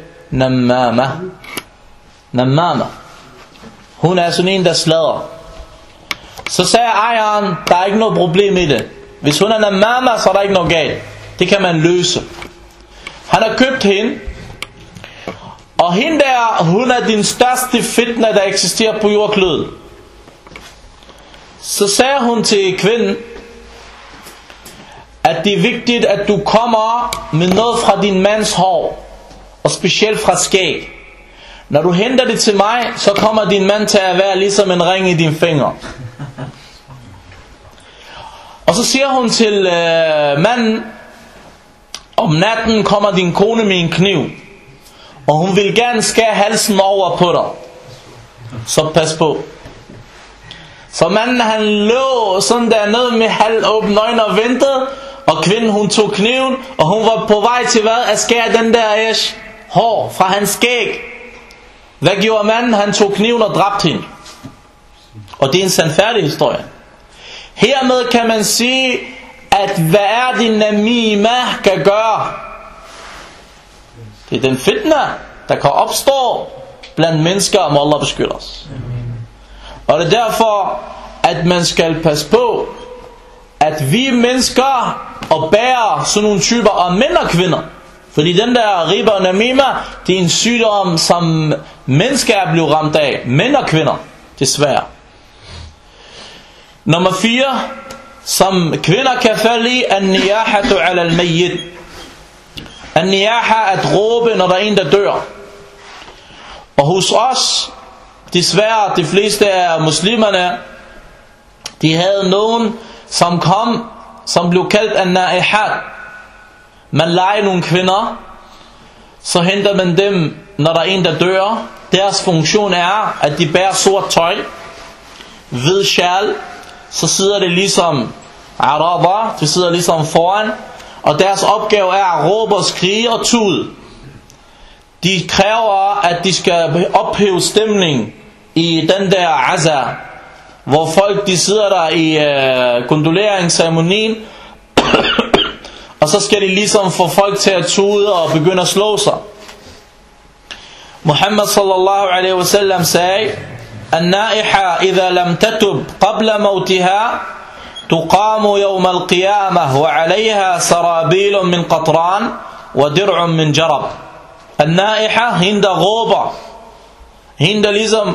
Namama. Hun er sådan en, der sladrer. Så sagde ejeren, der er ikke noget problem i det. Hvis hun er namama, så er der ikke noget galt. Det kan man løse. Han har købt hende, og hende der, hun er din største fitna, der eksisterer på jordkloden. Så sagde hun til kvinden, at det er vigtigt, at du kommer med noget fra din mands hår, og specielt fra skæg. Når du henter det til mig, så kommer din mand til at være ligesom en ring i dine fingre. Og så siger hun til manden, om natten kommer din kone med en kniv, og hun vil gerne skære halsen over på dig. Så pas på. Så manden, han lå sådan der nede med halvåbne øjne og ventede, og kvinden, hun tog kniven, og hun var på vej til hvad? At skære den der hår fra hans skæg. Hvad gjorde manden? Han tog kniven og dræbte hende. Og det er en sandfærdig historie. Hermed kan man sige, at hvad er det namima kan gøre? Det er den fitna, der kan opstå blandt mennesker, om Allah beskytter os. Og det er derfor, at man skal passe på, at vi mennesker og bærer sådan nogle typer af mænd og kvinder. Fordi den der riba og namima, det er en sygdom, som mennesker er blevet ramt af. Mænd og kvinder, desværre. Nummer 4, som kvinder kan falde i, an-niyahatu ala al-mayyit. An-niyaha, at råbe, når der er en, der dør. Og hos os, desværre, de fleste af muslimerne, de havde nogen, som kom, som blev kaldt an-naihat. Man leger nogle kvinder, så henter man dem, når der er en, der dør. Deres funktion er, at de bærer sort tøj, hvid sjal, så sidder det ligesom araba, de sidder ligesom foran, og deres opgave er at råbe og skrige og tude. de kræver, at de skal ophæve stemning i den der azar, hvor folk de sidder der i kondoleringsceremonien, og så skal de ligesom få folk til at tude og begynde at slå sig. Muhammad sallallahu alaihi wasallam sagde: "An-na'iha idha lam tatub qabla mawtiha tuqamu yawm al-qiyamah wa 'alayha sarabilun min qatran wa dir'un min jarab." An-na'iha, hende der råber, hende der ligesom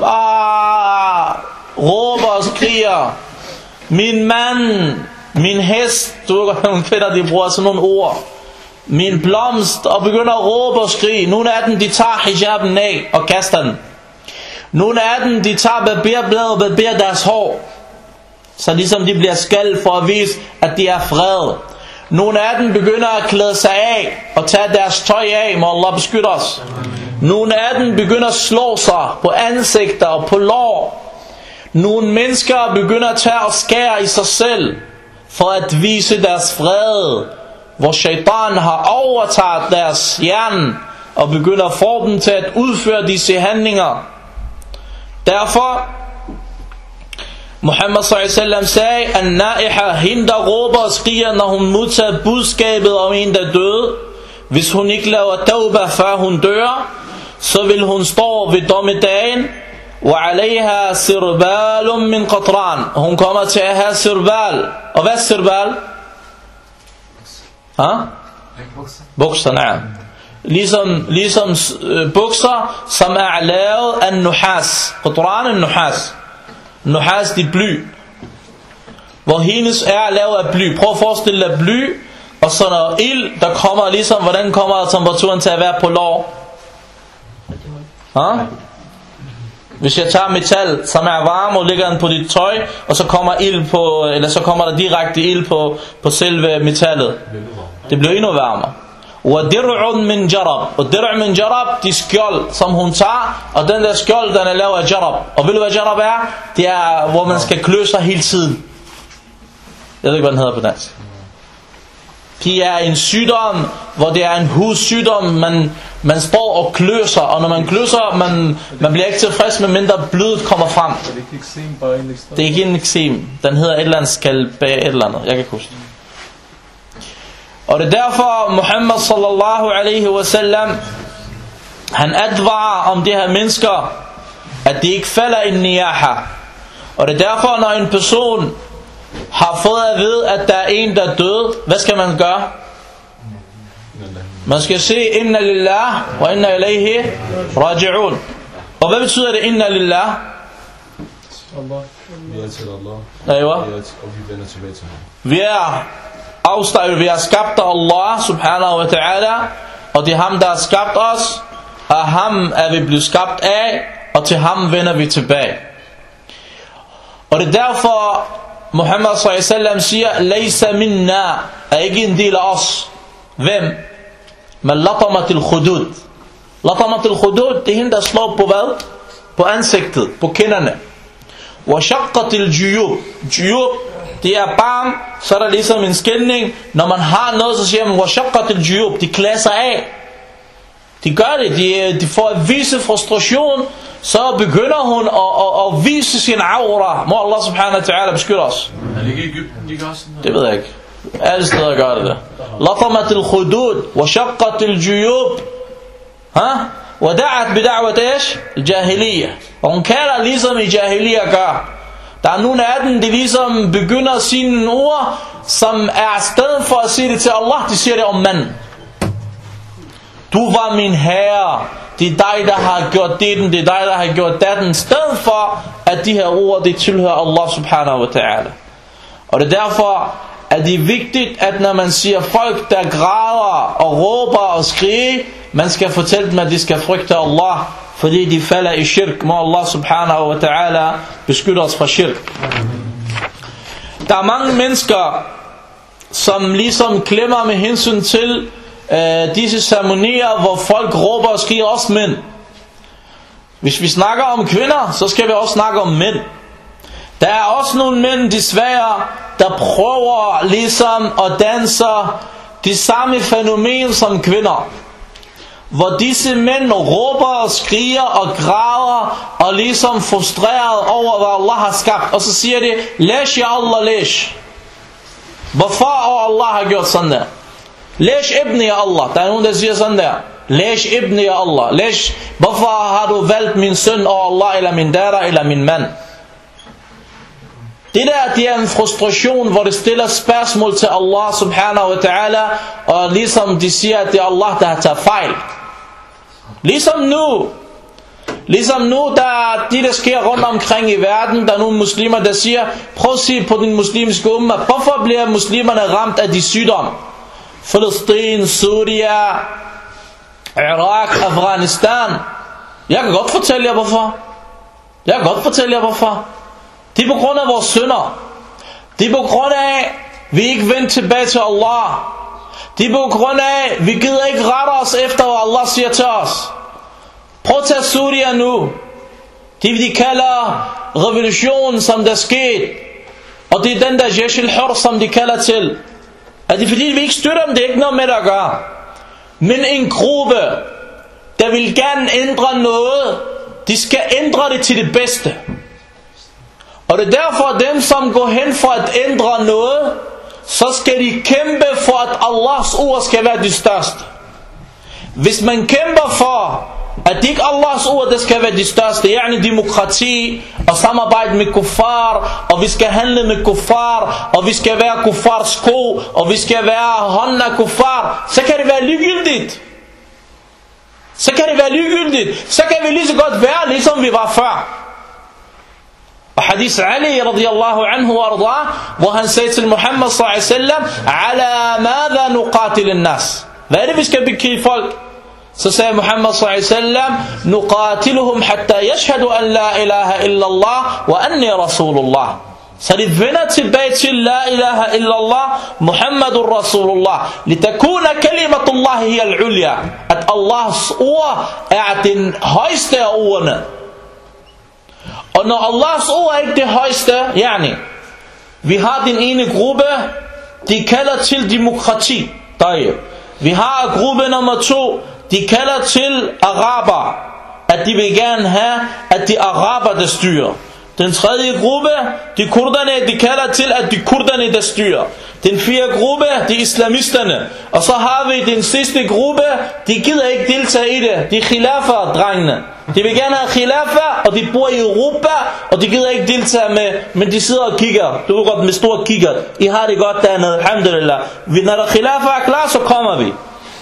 råber og skriger: "Min mand, min hest", du ved nogle kvinder de bruger sådan nogle ord, "min blomst", og begynder at råbe og skrige. Nogle af dem de tager hijaben af og kaster den. Nogle af dem de tager barberbladet og barberer deres hår, så ligesom de bliver skaldet for at vise at de er fred. Nogle af dem begynder at klæde sig af og tage deres tøj af, må Allah beskytte os. Nogle af dem begynder at slå sig på ansigter og på lår. Nogle mennesker begynder at tage og skære i sig selv for at vise deres fred, hvor shaitan har overtaget deres hjerne og begynder at få dem til at udføre disse handlinger. Derfor Muhammad sallallahu alaihi wasallam sagde: "An-na'iha", hende der råber og skriger, når hun modtager budskabet om en der døde, hvis hun ikke laver tauba før hun dør, så vil hun stå ved dommedagen, wa 'alayha sirbalun min qatran, hun kommer til at have sirbal. Og hvad er sirbal? Bukser, nej. Ligesom bukser, som er lavet af nuhas. Qatran er nuhas. Nuhas det bly, hvor hendes er lavet af bly. Prøv at forestille dig bly, og så når ild der kommer, ligesom hvordan kommer temperaturen til at være på lår? Hvis jeg tager metal som er varm og lægger den på dit tøj, og så kommer ild på, eller så kommer der direkte ild på selve metallet, det bliver endnu varmere. Og dir'un min jarab, og dir'un min jarab, de skjold som hun tager, og den der skjold den er lavet af jarab. Og ved du hvad jarab er? Det er hvor man skal klø sig hele tiden. Jeg ved ikke hvad den hedder på dansk. Det er en sygdom, hvor det er en hudsygdom, man står og klør sig, og når man klør sig, man bliver ikke tilfreds med mindre blodet kommer frem. Det er ikke eksem, bare en ekstra. Det er ikke en eksem. Den hedder et eller andet skalbag, et eller andet. Jeg kan ikke huske. Og det er derfor Muhammad sallallahu alaihi wasallam, han advarer om de her mennesker, at de ikke falder i niyaha. Og det er derfor når en person har fået at vide at der er en der er død, hvad skal man gøre? Man skal sige inna lillah wa inna ilayhi raji'un. Og hvad betyder det inna lillah? Vi er til Allah. Aywa. Og vi vender tilbage til ham. Vi er skabt af Allah subhanahu wa ta'ala, og det er ham der har skabt os, og ham er vi blevet skabt af, og til ham vender vi tilbage. Og det er derfor Muhammad sallallahu alaihi wasallam siger: "Laysa minna", er ikke en del af os. Hvem? Men latamatil khudud. Latamatil khudud, det er hende der slår på hvad? På ansigtet, på kinderne. Wa shaqqatil juyub. Juyub, det er barm, så er der ligesom en skældning. Når man har noget, så siger man wa shaqqatil juyub. De klasser af. De gør det, de får at vise frustration, så begynder hun at vise sin aura. Må Allah subhanahu wa ta'ala beskytte os. Er det ikke Egypten, de gør sådan noget? Det ved jeg ikke. Alle steder gør det. Latamatil khudud wa shaqqatil juyub. Wada'at bida'wat ish? Jahiliya. Og hun kalder ligesom i jahiliya gør. Der er nogle af dem, de ligesom begynder at sige nogle ord, som er stedet for at sige det til Allah, de siger det om manden. Du var min herre, det er dig der har gjort det, det er dig der har gjort datten, stedet for at de her ord det tilhører Allah subhanahu wa ta'ala. Og det er derfor at det er vigtigt at når man siger folk der græder og råber og skriger, man skal fortælle dem at de skal frygte Allah, fordi de falder i shirk. Må Allah subhanahu wa ta'ala beskytte os fra shirk. Der er mange mennesker som ligesom glemmer med hensyn til disse ceremonier, hvor folk råber og skriger, også mænd. Hvis vi snakker om kvinder, så skal vi også snakke om mænd. Der er også nogle mænd desværre, der prøver ligesom at danse de samme fænomen som kvinder, hvor disse mænd råber og skriger og græder og ligesom frustreret over hvad Allah har skabt, og så siger de, læs ya Allah, læs. Hvorfor Allah har gjort sådan der? Læs ibn ya Allah. Der er nogen der siger sådan der, læs ibn ya Allah, læs. Hvorfor har du valgt min søn over Allah, eller min datter, eller min mand? Det der, det er en frustration, hvor det stiller spørgsmål til Allah subhanahu wa ta'ala, og ligesom de siger, at det er Allah, der har taget fejl. Ligesom nu, der er de, der sker rundt omkring i verden, der er nogle muslimer, der siger, prøv at se på den muslimske umma, hvorfor bliver muslimerne ramt af de sygdomme? Filistin, Syria, Irak, Afghanistan. Jeg kan godt fortælle jer hvorfor. Det er på grund af vores synder. Det er på grund af, vi ikke vendte tilbage til Allah. Det er på grund af, vi gider ikke rette os efter, hvad Allah siger til os. Prøv at tage Syria nu. Det de kalder revolutionen, som der skete. Og det er den der Jaish al-Hur, som de kalder til. Er det fordi, vi ikke støtter dem? Det er ikke noget med det at gøre. Men en gruppe, der vil gerne ændre noget, de skal ændre det til det bedste. Og det er derfor, dem som går hen for at ændre noget, så skal de kæmpe for, at Allahs ord skal være det største. Hvis man kæmper for, at det ikke Allahs ord, der skal være det største, yani demokrati og samarbejde med kuffar, og vi skal handle med kuffar, og vi skal være kuffars sko, og vi skal være hånden af kuffar, så kan det være ligegyldigt. Så kan vi lige så godt være, ligesom vi var før. Og hadith Ali radiyallahu anhu wa arda, hvor han sagde til Muhammad sallallahu alaihi wasallam, ala madha nuqatil an-nas. Hvad er det, vi skal bekrige folk? Så sagde Muhammad sallallahu alaihi wasallam, nuqatiluhum hatta yashhadu an la ilaha illa Allah wa anni rasulullah. Så de vender tilbage til la ilaha illa Allah, Muhammadur Rasulullah, litakuna kalimatullahi hiya al-ulya, at Allahs ord er den højeste af ordene. Og når Allahs ord er ikke det højeste, yani, vi har den ene gruppe, de kalder til demokrati. Vi har gruppe nummer 2, de kalder til araber, at de vil gerne have, at de araber, der styrer. Den tredje gruppe, de kurderne, de kalder til, at de kurderne, der styrer. Den fjerde gruppe, de islamisterne. Og så har vi den sidste gruppe, de gider ikke deltage i det. De khilafa-drengene. De vil gerne have khilafa, og de bor i Europa, og de gider ikke deltage med, men de sidder og kigger. Du ved godt, med stor kigger. I har det godt dernede, alhamdulillah. Når der khilafa er klar, så kommer vi.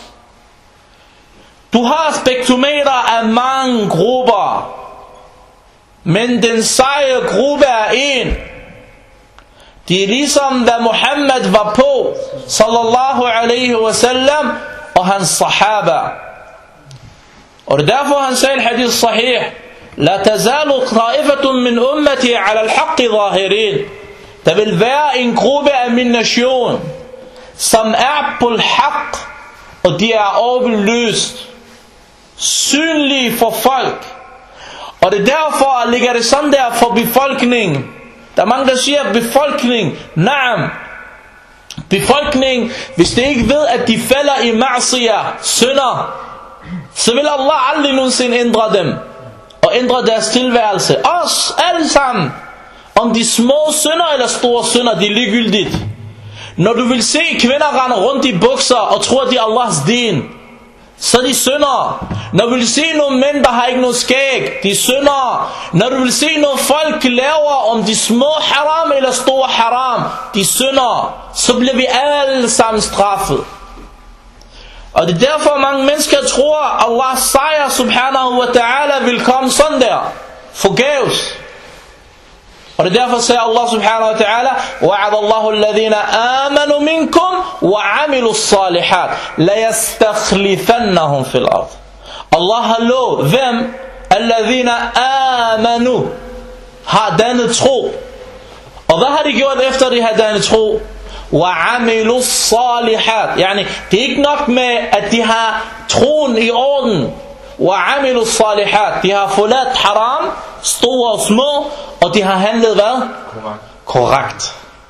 Du har spektrometer af mange grupper, men den seje gruppe er en. Det er ligesom da Muhammad var på, sallallahu alaihi wasallam, og hans sahaba. Og det er derfor han sagde i hadith sahih, la tazalu ta'ifatun min ummati ala al-haqqi zahirin. Der vil være en gruppe af min nation, som er på al-haq, og de er overbelyst, synlige for folk. Og det er derfor, ligger det sådan der for befolkningen. Der er mange, der siger, befolkning, naam. Befolkning, hvis det ikke ved, at de falder i ma'siyah, synder, så vil Allah aldrig nogensinde ændre dem, og ændre deres tilværelse. Os, alle sammen. Om de små synder eller store synder, det er ligegyldigt. Når du vil se kvinder rende rundt i bukser, og tror, de er Allahs din, så de synder. Når du vil se nogle mænd, der har ikke noget skæg, de synder. Når du vil se nogle folk laver, om de små haram eller store haram, de synder, så bliver vi alle sammen straffet. Og det er derfor mange mennesker tror, at Allahs sejr subhanahu wa ta'ala vil komme sådan der, forgæves. Og det er derfor siger Allah subhanahu wa ta'ala, وَعَدَ اللَّهُ الَّذِينَ آمَنُوا مِنْكُمْ وَعَمِلُوا الصَّالِحَاتِ لَيَسْتَخْلِفَنَّهُمْ فِي الْأَرْضِ. Allah har lov, hvem? الَّذِينَ آمَنُوا, har dannet tro. Og hvad har de gjort efter de har dannet tro? وَعَمِلُوا الصَّالِحَاتِ, yani, det er ikke nok med, at de har troen i orden. وَعَمِلُوا الصَّالِحَاتِ, de har forladt haram, store og små, og de har handlet hvad? Korrekt.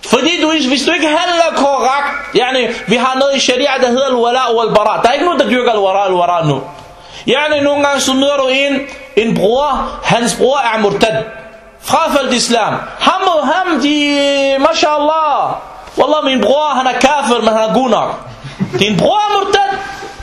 Fordi hvis du ikke handler korrekt, vi har noget i sharia, der hedder al-wala og al-bara. Der er ikke nogen, der dyrker al-wara nu. Nogle gange så møder du en bror, hans bror er murtad, frafaldt islam. Ham, mashallah. Wallah, min bror, han er kafir, men han er god nok. Din bror er murtad.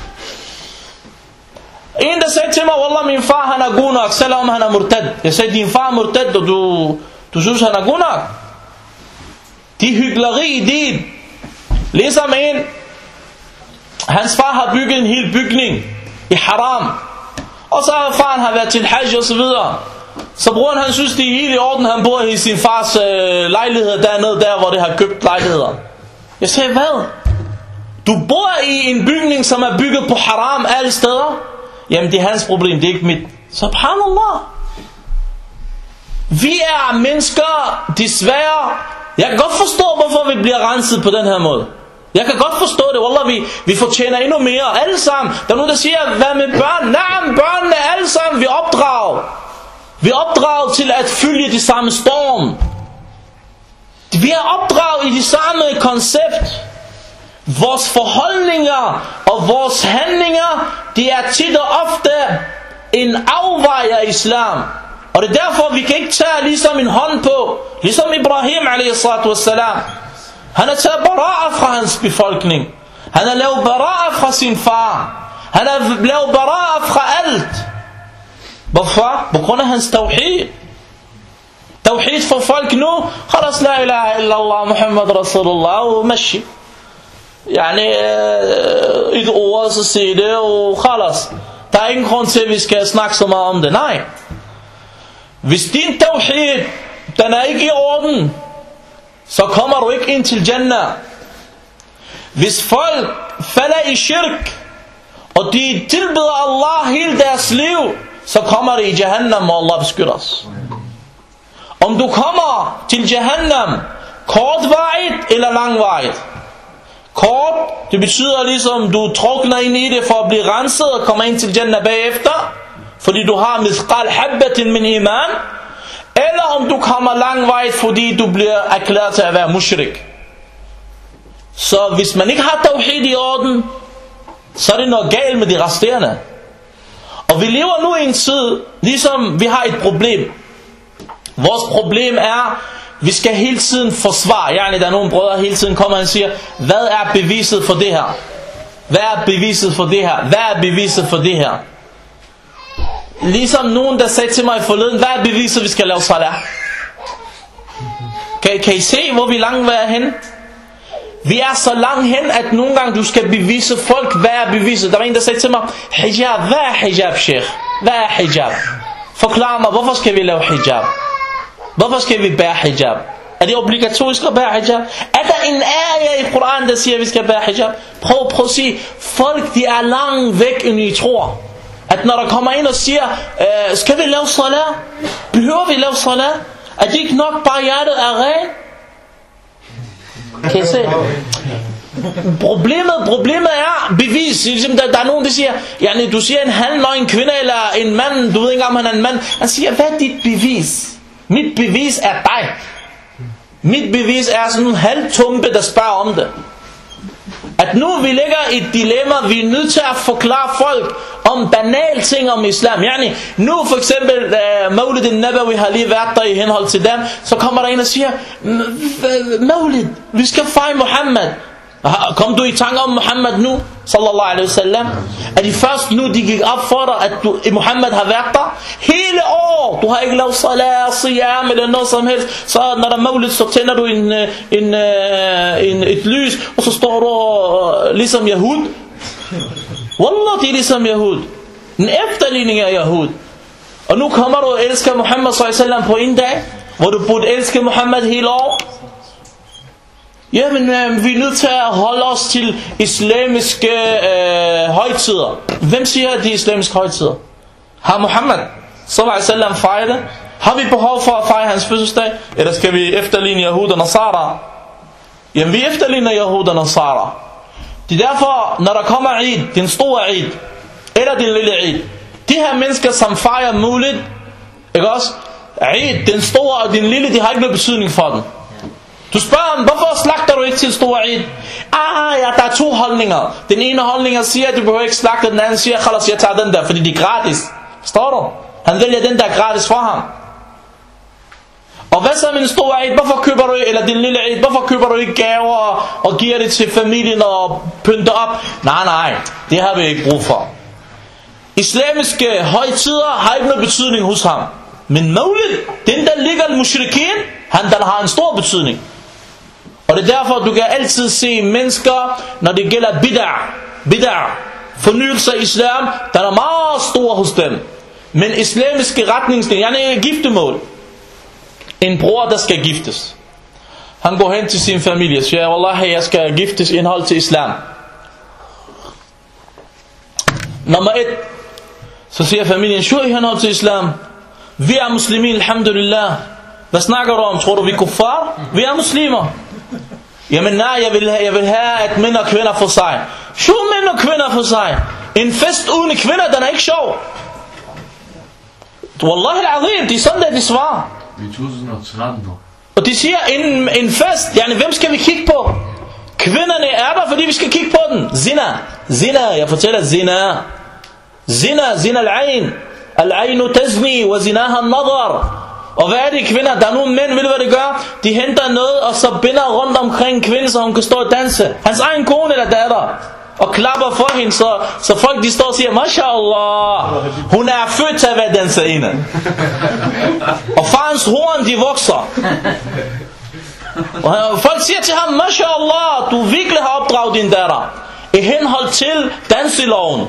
En, der sagde til mig, wallah, min far, han er god nok, selvom han er murtad. Jeg sagde, din far er murtad, og du synes, han er god nok. De hykleri i dit. Ligesom hans far har bygget en hel bygning i haram. Og så har faren har været til hajj og så videre. Så broren han synes, det er helt i orden, han bor i sin fars lejlighed dernede, der hvor det har købt lejligheder. Jeg sagde, hvad? Du bor i en bygning, som er bygget på haram alle steder? Jamen det er hans problem, det er ikke mit. Subhanallah. Vi er mennesker, desværre. Jeg kan godt forstå, hvorfor vi bliver renset på den her måde. Jeg kan godt forstå det. Wallah, vi fortjener endnu mere. Alle sammen. Der er nogen, der siger, hvad med børn? Nej, børnene alle sammen, vi opdrager. Vi er opdraget til at følge de samme storm. Vi er opdraget i de samme koncept. Vores forholdninger og vores handlinger, de er tit og ofte en afvej af islam. Og det er derfor, vi kan ikke tage ligesom en hånd på, ligesom Ibrahim a.s. Han har taget bara'a fra hans befolkning. Han har lavet bara'a fra sin far. Han har lavet bara'a fra alt. Hvorfor? På grund af hans tawhid. Tawhid for folk nu, khalas la ilaha illallah Muhammad Rasulullah og mashi. Et ord, så siger det, og khalas. Der er ingen grund til, at vi skal snakke så meget om det. Nej. Hvis din tawhid, den er ikke i orden, så kommer du ikke ind til Jannah. Hvis folk falder i shirk, og de tilbeder Allah hele deres liv, så kommer de i Jahannam, og Allah beskytter os. Om du kommer til Jahannam kortvarigt eller langvarigt. Kort, det betyder ligesom du drukner ind i det for at blive renset og kommer ind til Jannah bagefter, fordi du har mithqal habbatin min iman. Eller om du kommer langvejt, fordi du bliver erklæret til at være mushrik. Så hvis man ikke har tawhid i orden, så er det noget galt med de resterende. Og vi lever nu i en tid, ligesom vi har et problem. Vores problem er, vi skal hele tiden forsvare. Der er nogle brødre hele tiden kommer og siger, hvad er beviset for det her? Hvad er beviset for det her? Hvad er beviset for det her? Ligesom nogen, der sagde til mig forleden, hvad er beviset, vi skal lave salat? Kan I se, hvor vi langt er hen? Vi er så langt hen, at nogle gange du skal bevise folk, hvad er beviset? Der var en, der sagde til mig, hijab, hvad er hijab, sheikh? Hvad er hijab? Forklar mig, hvorfor skal vi lave hijab? Hvorfor skal vi bære hijab? Er det obligatorisk at bære hijab? Er der en ayah i Koran, der siger, at vi skal bære hijab? Prøv at sige, folk de er langt væk, end I tror. At når der kommer ind og siger, skal vi lave salat? Behøver vi lave salat? Er det ikke nok bare hjertet er ren? Kan I se? Problemet er bevis. Der er nogen der siger, du siger en han og en kvinde eller en mand, du ved ikke om han er en mand. Han siger, hvad er dit bevis? Mit bevis er dig. Mit bevis er sådan en halvtumpe, der spørger om det. At nu vi ligger i et dilemma, vi er nødt til at forklare folk om banale ting om islam. Nu for eksempel Maulid al-Nabawi har lige været der i henhold til dem. Så kommer der en og siger, Maulid, vi skal fejre Muhammad. Kom du i tanke om Muhammad nu? Sallallahu alaihi wasallam. Er de først nu, de gik op for dig, at Muhammad har været der? Hele år, du har ikke lavet salat, siyam eller noget som helst. Så når der er Maulid, så tænder du et lys, og så står du ligesom Yahud. Wallah, det er ligesom Yahud. En efterligning af Yahud. Og nu kommer du og elsker Muhammad sallallahu alaihi wasallam på en dag, hvor du burde elske Muhammad hele år. Jamen, vi er nødt til at holde os til islamiske højtider. Hvem siger de islamiske højtider? Har Muhammad sallallahu alaihi wasallam fejret det? Har vi behov for at fejre hans fødselsdag? Eller skal vi efterligne Yahud og Nasara? Jamen, vi efterligner Yahud og Nasara. Det er derfor, når der kommer Eid, den store Eid, eller den lille Eid, de her mennesker, som fejrer Maulid, ikke også? Eid, den store og den lille, de har ikke noget betydning for den. Du spørger ham, hvorfor slagter du ikke til stor Eid? Ja, der er 2 holdninger. Den ene holdning siger, at du behøver ikke slagte, den anden siger, khalas, jeg tager den der, fordi det er gratis. Forstår du? Han vælger den der gratis for ham. Og hvad så med en stor Eid? Hvorfor køber du, eller din lille Eid, hvorfor køber du ikke gaver og giver det til familien og pynter op? Nej, det har vi ikke brug for. Islamiske højtider har ikke noget betydning hos ham. Men Maulid, den der ligger al-mushrikin, den har en stor betydning. Og det er derfor, du kan altid se mennesker, når det gælder bid'ah, fornyelse af islam, den er meget stor hos dem. Men islamiske retningslinjer, er giftemål. En bror, der skal giftes. Han går hen til sin familie og siger, Wallahi, jeg skal giftes i henhold til islam. Nummer 1, så siger familien, sure i henhold til islam. Vi er muslimin, alhamdulillah. Hvad snakker du om? Tror du, vi er kuffar? Vi er muslimer. Jamen nej, jeg vil have, at mænd og kvinder for sig. Sure, mænd og kvinder for sig. En fest uden kvinder, den er ikke sjov. Wallahi al-azim, det er sådan, der de svarer. Vi er 2013 nu. Og de siger, en fest, hvem skal vi kigge på? Kvinderne er der, fordi vi skal kigge på den. Zina, jeg fortæller Zina al-ayn. Al-aynu tazni, wa zinaha an-nadar. Og hvad er det kvinder? Der er nogle mænd, ved du hvad det gør? De henter noget, og så binder rundt omkring kvinden, så hun kan stå og danse. Hans egen kone eller datter. Og klapper for hende, så folk de står og siger, MashaAllah, hun er født til at være danserinde. Og farens horn, de vokser. Og folk siger til ham, MashaAllah, du virkelig har opdraget din datter i henhold til danseloven.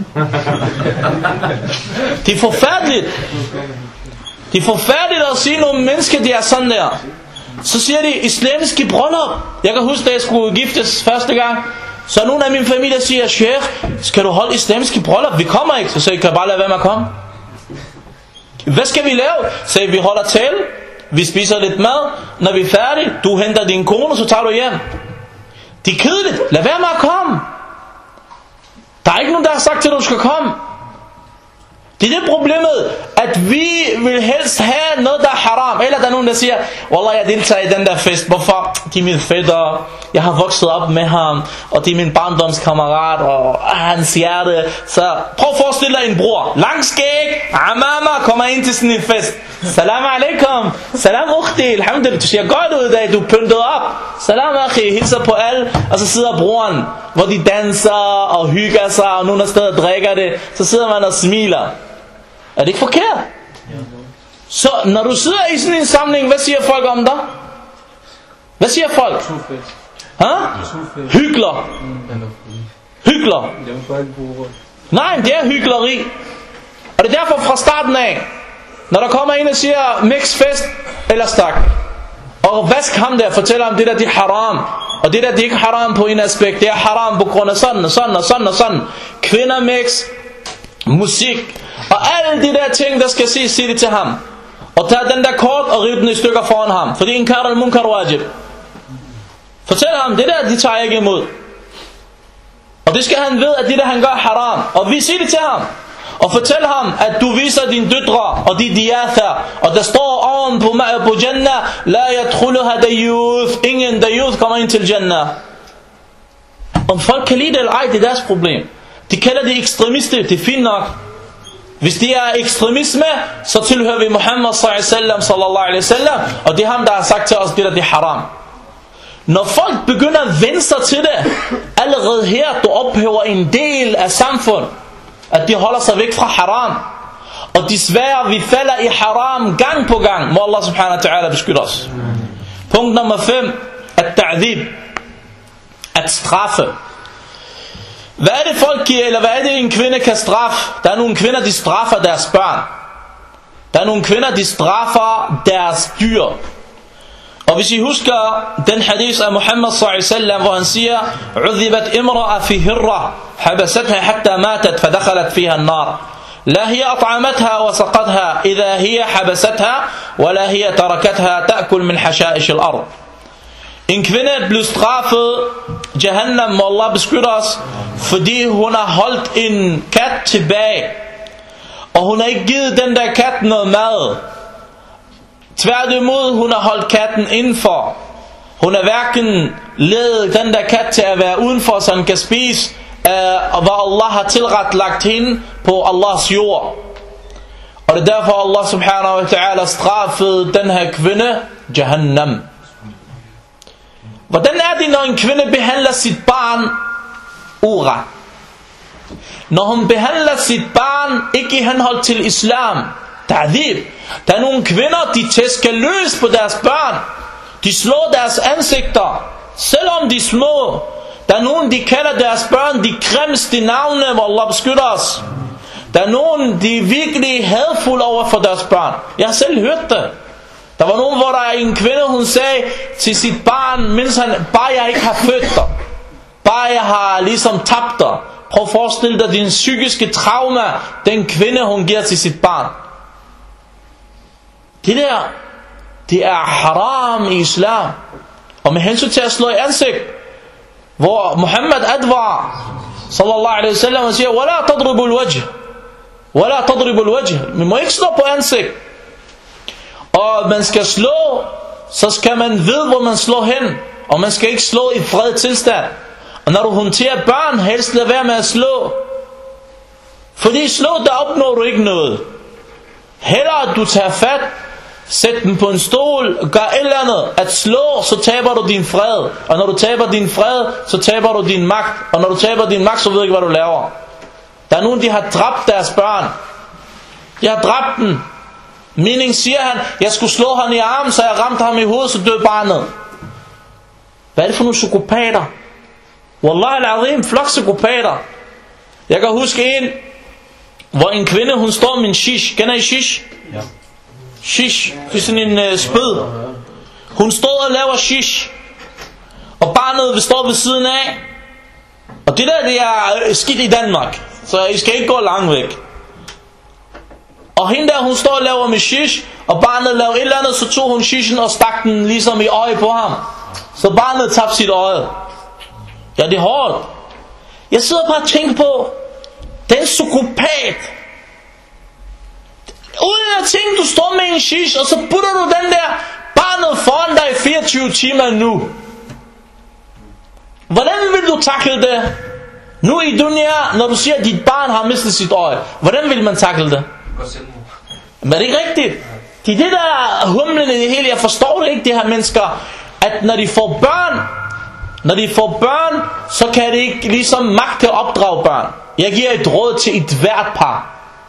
Det er forfærdeligt. Det er forfærdeligt at sige nogle mennesker, de er sådan der. Så siger de, islamiske bryllup. Jeg kan huske, da jeg skulle giftes første gang, så nogle af min familie siger, Sheikh, skal du holde islamiske bryllup? Vi kommer ikke. Så siger jeg, kan bare lade være med at komme. Hvad skal vi lave? Så vi holder til, vi spiser lidt mad. Når vi er færdige, du henter din kone, så tager du hjem. Det er kedeligt. Lad være med at komme. Der er ikke nogen, der har sagt til, at du skal komme. Det er det problemet, at vi vil helst have noget, der er haram. Eller der er nogen, der siger, Wallah, jeg deltager i den der fest. Hvorfor? De er mine fætter. Jeg har vokset op med ham. Og det er min barndomskammerat. Og hans hjerte. Så prøv at forestille dig en bror. Lang skæg. Amama kommer ind til sådan en fest. Salam alaikum. Salam ukhti. Alhamdulillah. Du ser godt ud i dag. Du er pyntet op. Salam akhi. Hilser på alle. Og så sidder broren, hvor de danser og hygger sig. Og nogen af steder drikker det. Så sidder man og smiler. Er det ikke forkert? Så når du sidder i sådan en samling, hvad siger folk om dig? Hvad siger folk? Hykler. Hykler. Nej, det er hykleri. Og det er derfor fra starten af, når der kommer en og siger mix fest eller stak, og vask ham der, fortæller ham det der, det er haram. Og det der, det er ikke haram på en aspekt, det er haram på grund af sådan og sådan og sådan og sådan. Kvinder mix, musik og alle de der ting, der skal sige det til ham. Og tag den der kort og rive den i stykker foran ham. Fordi en kar al-munkar wajib. Fortæl ham, det der, de tager ikke imod. Og det skal han vide, at det der han gør haram. Og vi siger det til ham. Og fortæl ham, at du viser dine døtre og de diatha. Og der står oven på Jannah, la yadkhuluha dayuth. Ingen dayuth kommer ind til Jannah. Om folk kan lide det eller ej, det er deres problem. De kalder det ekstremister, det er fint nok. Hvis det er ekstremisme, så tilhører vi Muhammad sallallahu alaihi wasallam, og det er ham, der har sagt til os, det der, det er haram. Når folk begynder at vende sig til det, allerede her, du ophæver en del af samfundet, at de holder sig væk fra haram. Og desværre, vi falder i haram gang på gang. Må Allah subhanahu wa ta'ala beskytte os. Punkt nummer 5, at-ta'dhib, at straffe. Hvad er det folk giver, eller hvad er det en kvinde kan straffe? Der er nogle kvinder, de straffer deres børn. Der er nogle kvinder, de straffer deres dyr. Og hvis I husker den hadith af Muhammad sallallahu alaihi wasallam, hvor han siger, "Udhibat imra'a fi hirra, habasatha hatta matat, fadakhalat fiha an-nar. La hiya at'amatha wa saqatha, idha hiya habasatha, wa la hiya tarakatha ta'kul min hasha'ish al-ard." En kvinde blev straffet, Jahannam, må Allah beskytte os, fordi hun har holdt en kat tilbage. Og hun har ikke givet den der kat noget mad. Tværtimod, hun har holdt katten indenfor. Hun er hverken ledet den der kat til at være udenfor, så han kan spise, hvad Allah har tilretlagt hende på Allahs jord. Og det er derfor Allah subhanahu wa ta'ala straffede den her kvinde Jahannam. Hvordan er det, når en kvinde behandler sit barn uret? Når hun behandler sit barn ikke i henhold til islam, ta'dib. Der er nogle kvinder, de tæsker løs på deres børn. De slår deres ansigter, selvom de er små. Der er nogen, de kalder deres børn de grimmeste navne, hvor Allah beskytter os. Der er nogen, de er virkelig hadfulde over for deres børn. Jeg har selv hørt det. Der var nogen, hvor der er en kvinde, hun sagde til sit barn, mens han, bare jeg ikke har født dig, bare jeg har ligesom tabt dig. Prøv at forestille dig din psykiske trauma, den kvinde, hun giver til sit barn. Det er haram i islam. Og med hensyn til at slå i ansigt, hvor Muhammad advar sallallahu alaihi wasallam og siger, wala tadribul wajh, wala tadribul wajh, man må ikke slå på ansigt. Og man skal slå, så skal man vide, hvor man slår hen. Og man skal ikke slå i fred tilstand. Og når du håndterer børn, helst lad være med at slå. Fordi slå, der opnår du ikke noget. Hellere at du tager fat, sæt den på en stol, gør et eller andet. At slå, så taber du din fred. Og når du taber din fred, så taber du din magt. Og når du taber din magt, så ved du ikke, hvad du laver. Der er nogen, de har dræbt deres børn. De har dræbt den. Mening siger han, jeg skulle slå ham i armen, så jeg ramte ham i hovedet, så døde barnet. Hvad er det for nogle psykopater? Wallahi al-azim, flok psykopater. Jeg kan huske en, hvor en kvinde, hun står med en shish. Kender I shish? Ja. Shish, det er sådan en spyd. Hun står og laver shish, og barnet står ved siden af. Og det der, det er skidt i Danmark, så I skal ikke gå langt væk. Og hende der, hun står og laver med shish, og barnet laver et eller andet, så tog hun shishen og stak den ligesom i øje på ham. Så barnet tabte sit øje. Ja, det er hårdt. Jeg sidder bare og tænker på, den psykopat. Uden at tænke, du står med en shish, og så putter du den der barnet foran dig i 24 timer nu. Hvordan vil du takle det? Nu i dunya, når du siger, at dit barn har mistet sit øje, hvordan vil man takle det? Men er det ikke rigtigt? Det er det der humlen i det hele. Jeg forstår det ikke, de her mennesker, at når de får børn, så kan det ikke ligesom magte at opdrage børn. Jeg giver et råd til et hvert par.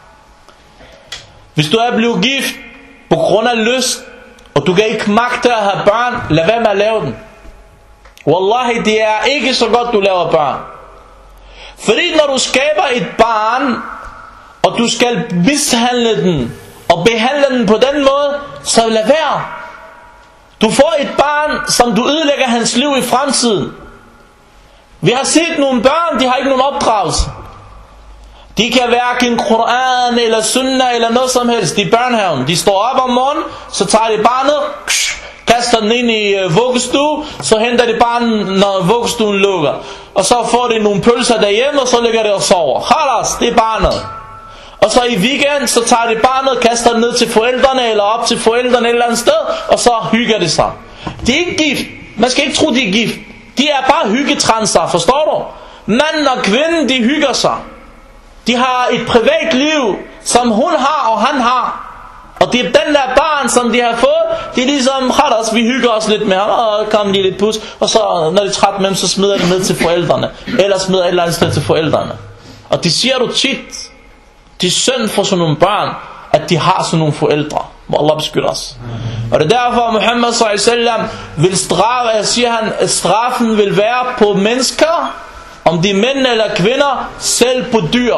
Hvis du er blevet gift på grund af lyst, og du kan ikke magte at have børn, lad være med at lave den. Wallahi, det er ikke så godt, du laver børn. Fordi når du skaber et barn, og du skal mishandle den, og behandle den på den måde, så lad være. Du får et barn, som du ødelægger hans liv i fremtiden. Vi har set nogle børn, de har ikke nogen opdragelse. De kan hverken Koran eller Sunnah eller noget som helst i børnehaven. De står op om morgenen, så tager de barnet, kaster den ind i vuggestue, så henter de barnet, når vuggestuen lukker. Og så får de nogle pølser derhjemme, og så ligger det og sover. Khalas, det er barnet. Og så i weekend, så tager de barnet, kaster det ned til forældrene, eller op til forældrene et eller andet sted, og så hygger det sig. Det er ikke gift. Man skal ikke tro, de er gift. De er bare hyggetranser, forstår du? Manden og kvinden, de hygger sig. De har et privat liv, som hun har og han har. Og det er den der barn, som de har fået, det er ligesom, khalas, vi hygger os lidt med ham, og kommer de lidt pus, og så når de er træt med dem, så smider de ned til forældrene, eller smider et eller andet sted til forældrene. Og det siger du tit. Det er synd for sådan nogle børn, at de har sådan nogle forældre. Må Allah beskytte os. Og det er derfor, Muhammad sallallahu alaihi wasallam vil straffe, siger han, at straffen vil være på mennesker, om de er mænd eller kvinder, selv på dyr.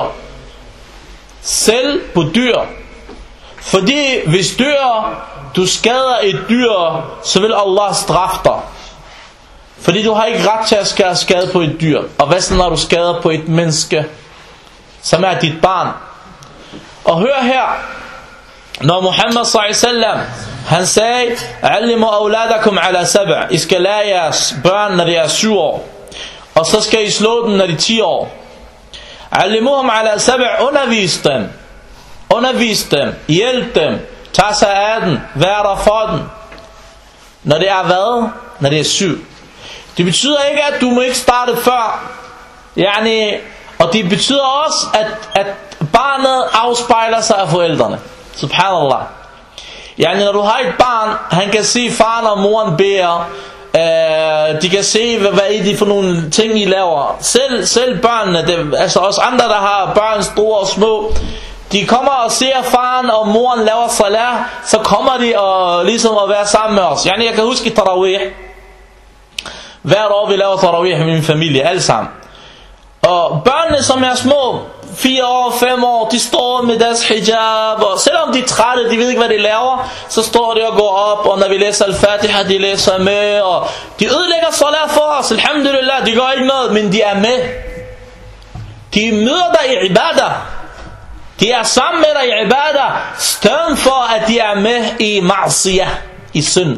Selv på dyr. Fordi hvis du skader et dyr, så vil Allah straffe dig. Fordi du har ikke ret til at skade på et dyr. Og hvad så når du skader på et menneske, som er dit barn? Og hør her, når Muhammad sallallahu alaihi wasallam, han sagde, allimu auladakum ala 7. I skal lære jeres børn, når de er 7 år. Og så skal I slå dem, når de er 10 år. Allimuhum ala 7. Undervis dem, hjælp dem, tag sig af dem, vær der for dem. når det er hvad? Når det er 7. Det betyder ikke, at du må ikke starte før. Og det betyder også, at barnet afspejler sig af forældrene. Subhanallah. Når du har et barn, han kan se faren og moren beder. De kan se, hvad er det for nogle ting, I laver. Selv børnene, altså os andre, der har børn, store og små, de kommer og ser faren og moren laver salat, så kommer de og ligesom at være sammen med os. Jeg kan huske tarawih. Hvert år vi laver tarawih med min familie, alle sammen. Og børnene, som er små, 4 år, 5 år, de står med deres hijab, og selvom de er trætte, de ved ikke, hvad de laver, så står de og går op, og når vi læser al-Fatiha, de læser med, og de ødelægger salat for os, alhamdulillah, de gør ikke noget, men de er med. De møder dig i ibadah. De er sammen med dig i ibadah, stedet for, at de er med i ma'siyah, i synd.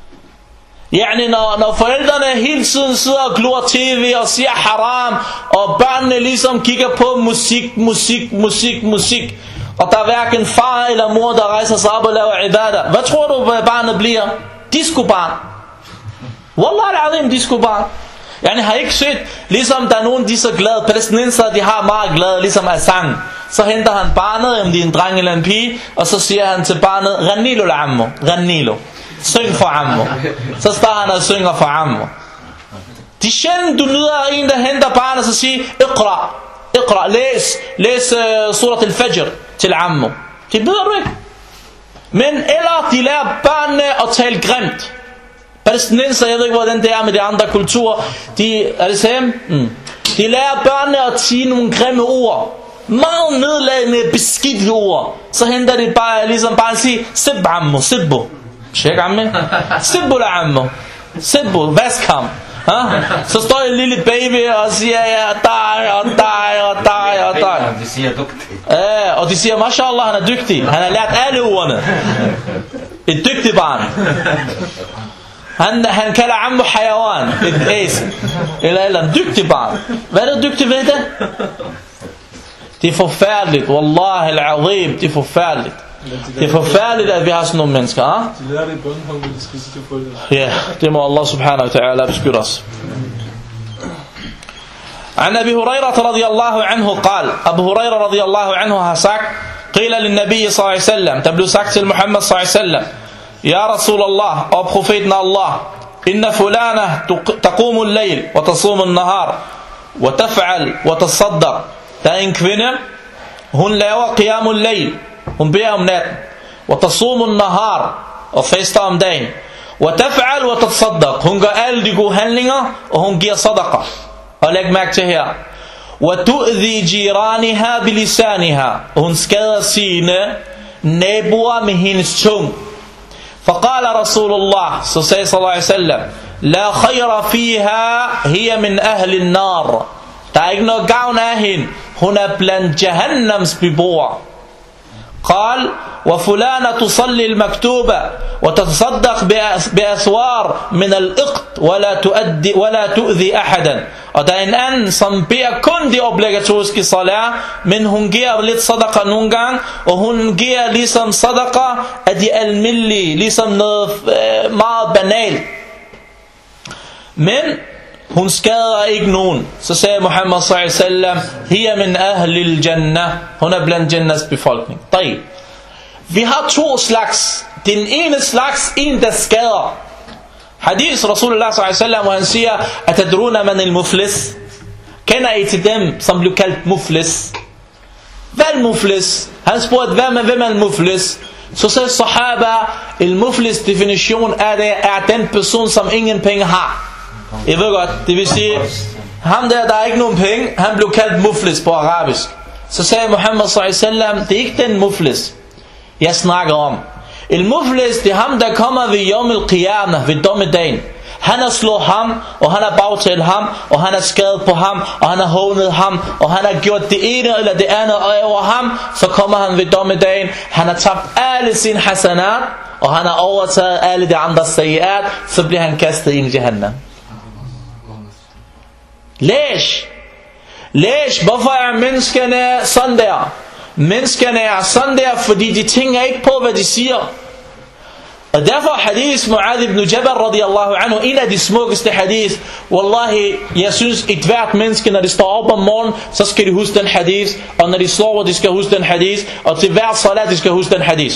Når forældrene hele tiden sidder og glor tv og siger haram, og børnene ligesom kigger på musik, og der er hverken far eller mor, der rejser sig op og laver ibadah. Hvad tror du, barnet bliver? Discobarn. Wallah al-azim, discobarn. Har ikke set, ligesom der er nogen, de er så glade, palæstinenser, de har meget glade, ligesom af sang. Så henter han barnet, om det er en dreng eller en pige, og så siger han til barnet, Ghanilo l'ammo, Ghanilo. Syng for ammo. Så starter han og synger for ammo. Det er sjældent, du nyder en, der henter barnet, og siger, Iqra, læs surat al-Fajr til ammo. Det byder du ikke. Men eller de lærer børnene at tale grimt. Palæstinenser, jeg ved ikke, hvordan det er med de andre kulturer. Er det samme? De lærer børnene at sige nogle grimme ord. Meget nedladende, beskidte ord. Så henter de bare, ligesom bare at sige, Sib ammo, sibbo. Check amme. Sibbo la ammo. Sibbo, vask ham. Så står en lille baby og siger, dig. De siger dygtig. Og de siger, mashallah, han er dygtig. Han har lært alle ordene. Et dygtigt barn. Han kalder ammo hayawan. Et æsel. Eller en dygtig barn. Hvad er det dygtig ved det? Det er forfærdeligt. Wallahi al-azim. Det er forfærdeligt. Det er forfærdeligt, at vi har sådan nogle mennesker. De lærer det i børnehaven, men de skal sige til forældrene. Ja, det må Allah subhanahu wa ta'ala beskytte os. عن أبي هريرة رضي الله عنه قال أبو هريرة رضي الله عنه har sagt قيل للنبي صلى الله عليه وسلم der blev sagt til Muhammad صلى الله عليه وسلم يا رسول الله og profeten Allah إن فلانة تقوم الليل وتصوم النهار وتفعل وتصدق der er en kvinde hun laver qiyamul layl hun beder om natten وتصوم النهار og faster om dagen وتفعل وتصدق hun gør alle de gode handlinger og hun giver sadaqa. Og læg mærke til her. وَتُؤْذِي جِيرَانِهَا بِلِسَانِهَا hun skader sine naboer med hendes tung. فقال رسول الله så sagde sallallahu alaihi wasallam لا خير فيها هي من أهل النار der er ikke noget gavn af hende. Hun er blandt jahannams beboere. قال وفلانة تصلي المكتوبة وتتصدق بأثوار من الإقط ولا تؤذي أحدا og der er en anden som beder kun de obligatoriske salat, men hun giver lidt sadaqa nogle gange, og hun giver ligesom sadaqa af de almindelige, ligesom noget meget banalt, men hun skader ikke nogen. Så sagde Muhammad sallallahu alaihi wasallam hiya min ahli al-jannah hun er blandt jannas befolkning. Vi har to slags. Den ene slags, en der skader. Hadith Rasulullah sallallahu alaihi wasallam, hvor han siger atadruna man al-muflis, kender I til dem som blev kaldt muflis? Hvad er muflis? Han spurgte hvem er al-muflis? Så sagde sahaba al-muflis definition er den person som ingen penge har. Jeg ved godt, det vil sige ham der er ikke nogen penge, han blev kaldt muflis på arabisk. Så sagde Muhammad sallallahu alaihi wasallam det er ikke den muflis jeg snakker om. El-muflis det er ham der kommer ved yawm al-qiyamah, ved dommedagen. Han har slået ham, og han har bagtalt ham, og han har skadet på ham, og han har hånet ham, og han har gjort det ene eller det andet over ham. Så kommer han ved dommedagen, han har tabt alle sine hasanat, og han har overtaget alle de andre sayyat, så bliver han kastet ind i Jahannam. Læs, hvorfor er menneskene sådan der? Menneskene er sådan der, fordi de tænker ikke på, hvad de siger. Og Og derfor hadith Mu'adh ibn Jabal radiyallahu anhu, en af de smukkeste hadith. Wallahi, jeg synes et hvert menneske, når de står op om morgenen, så skal de huske den hadith. Og når de sover, de skal huske den hadith. Og til hver salat, de skal huske den hadith.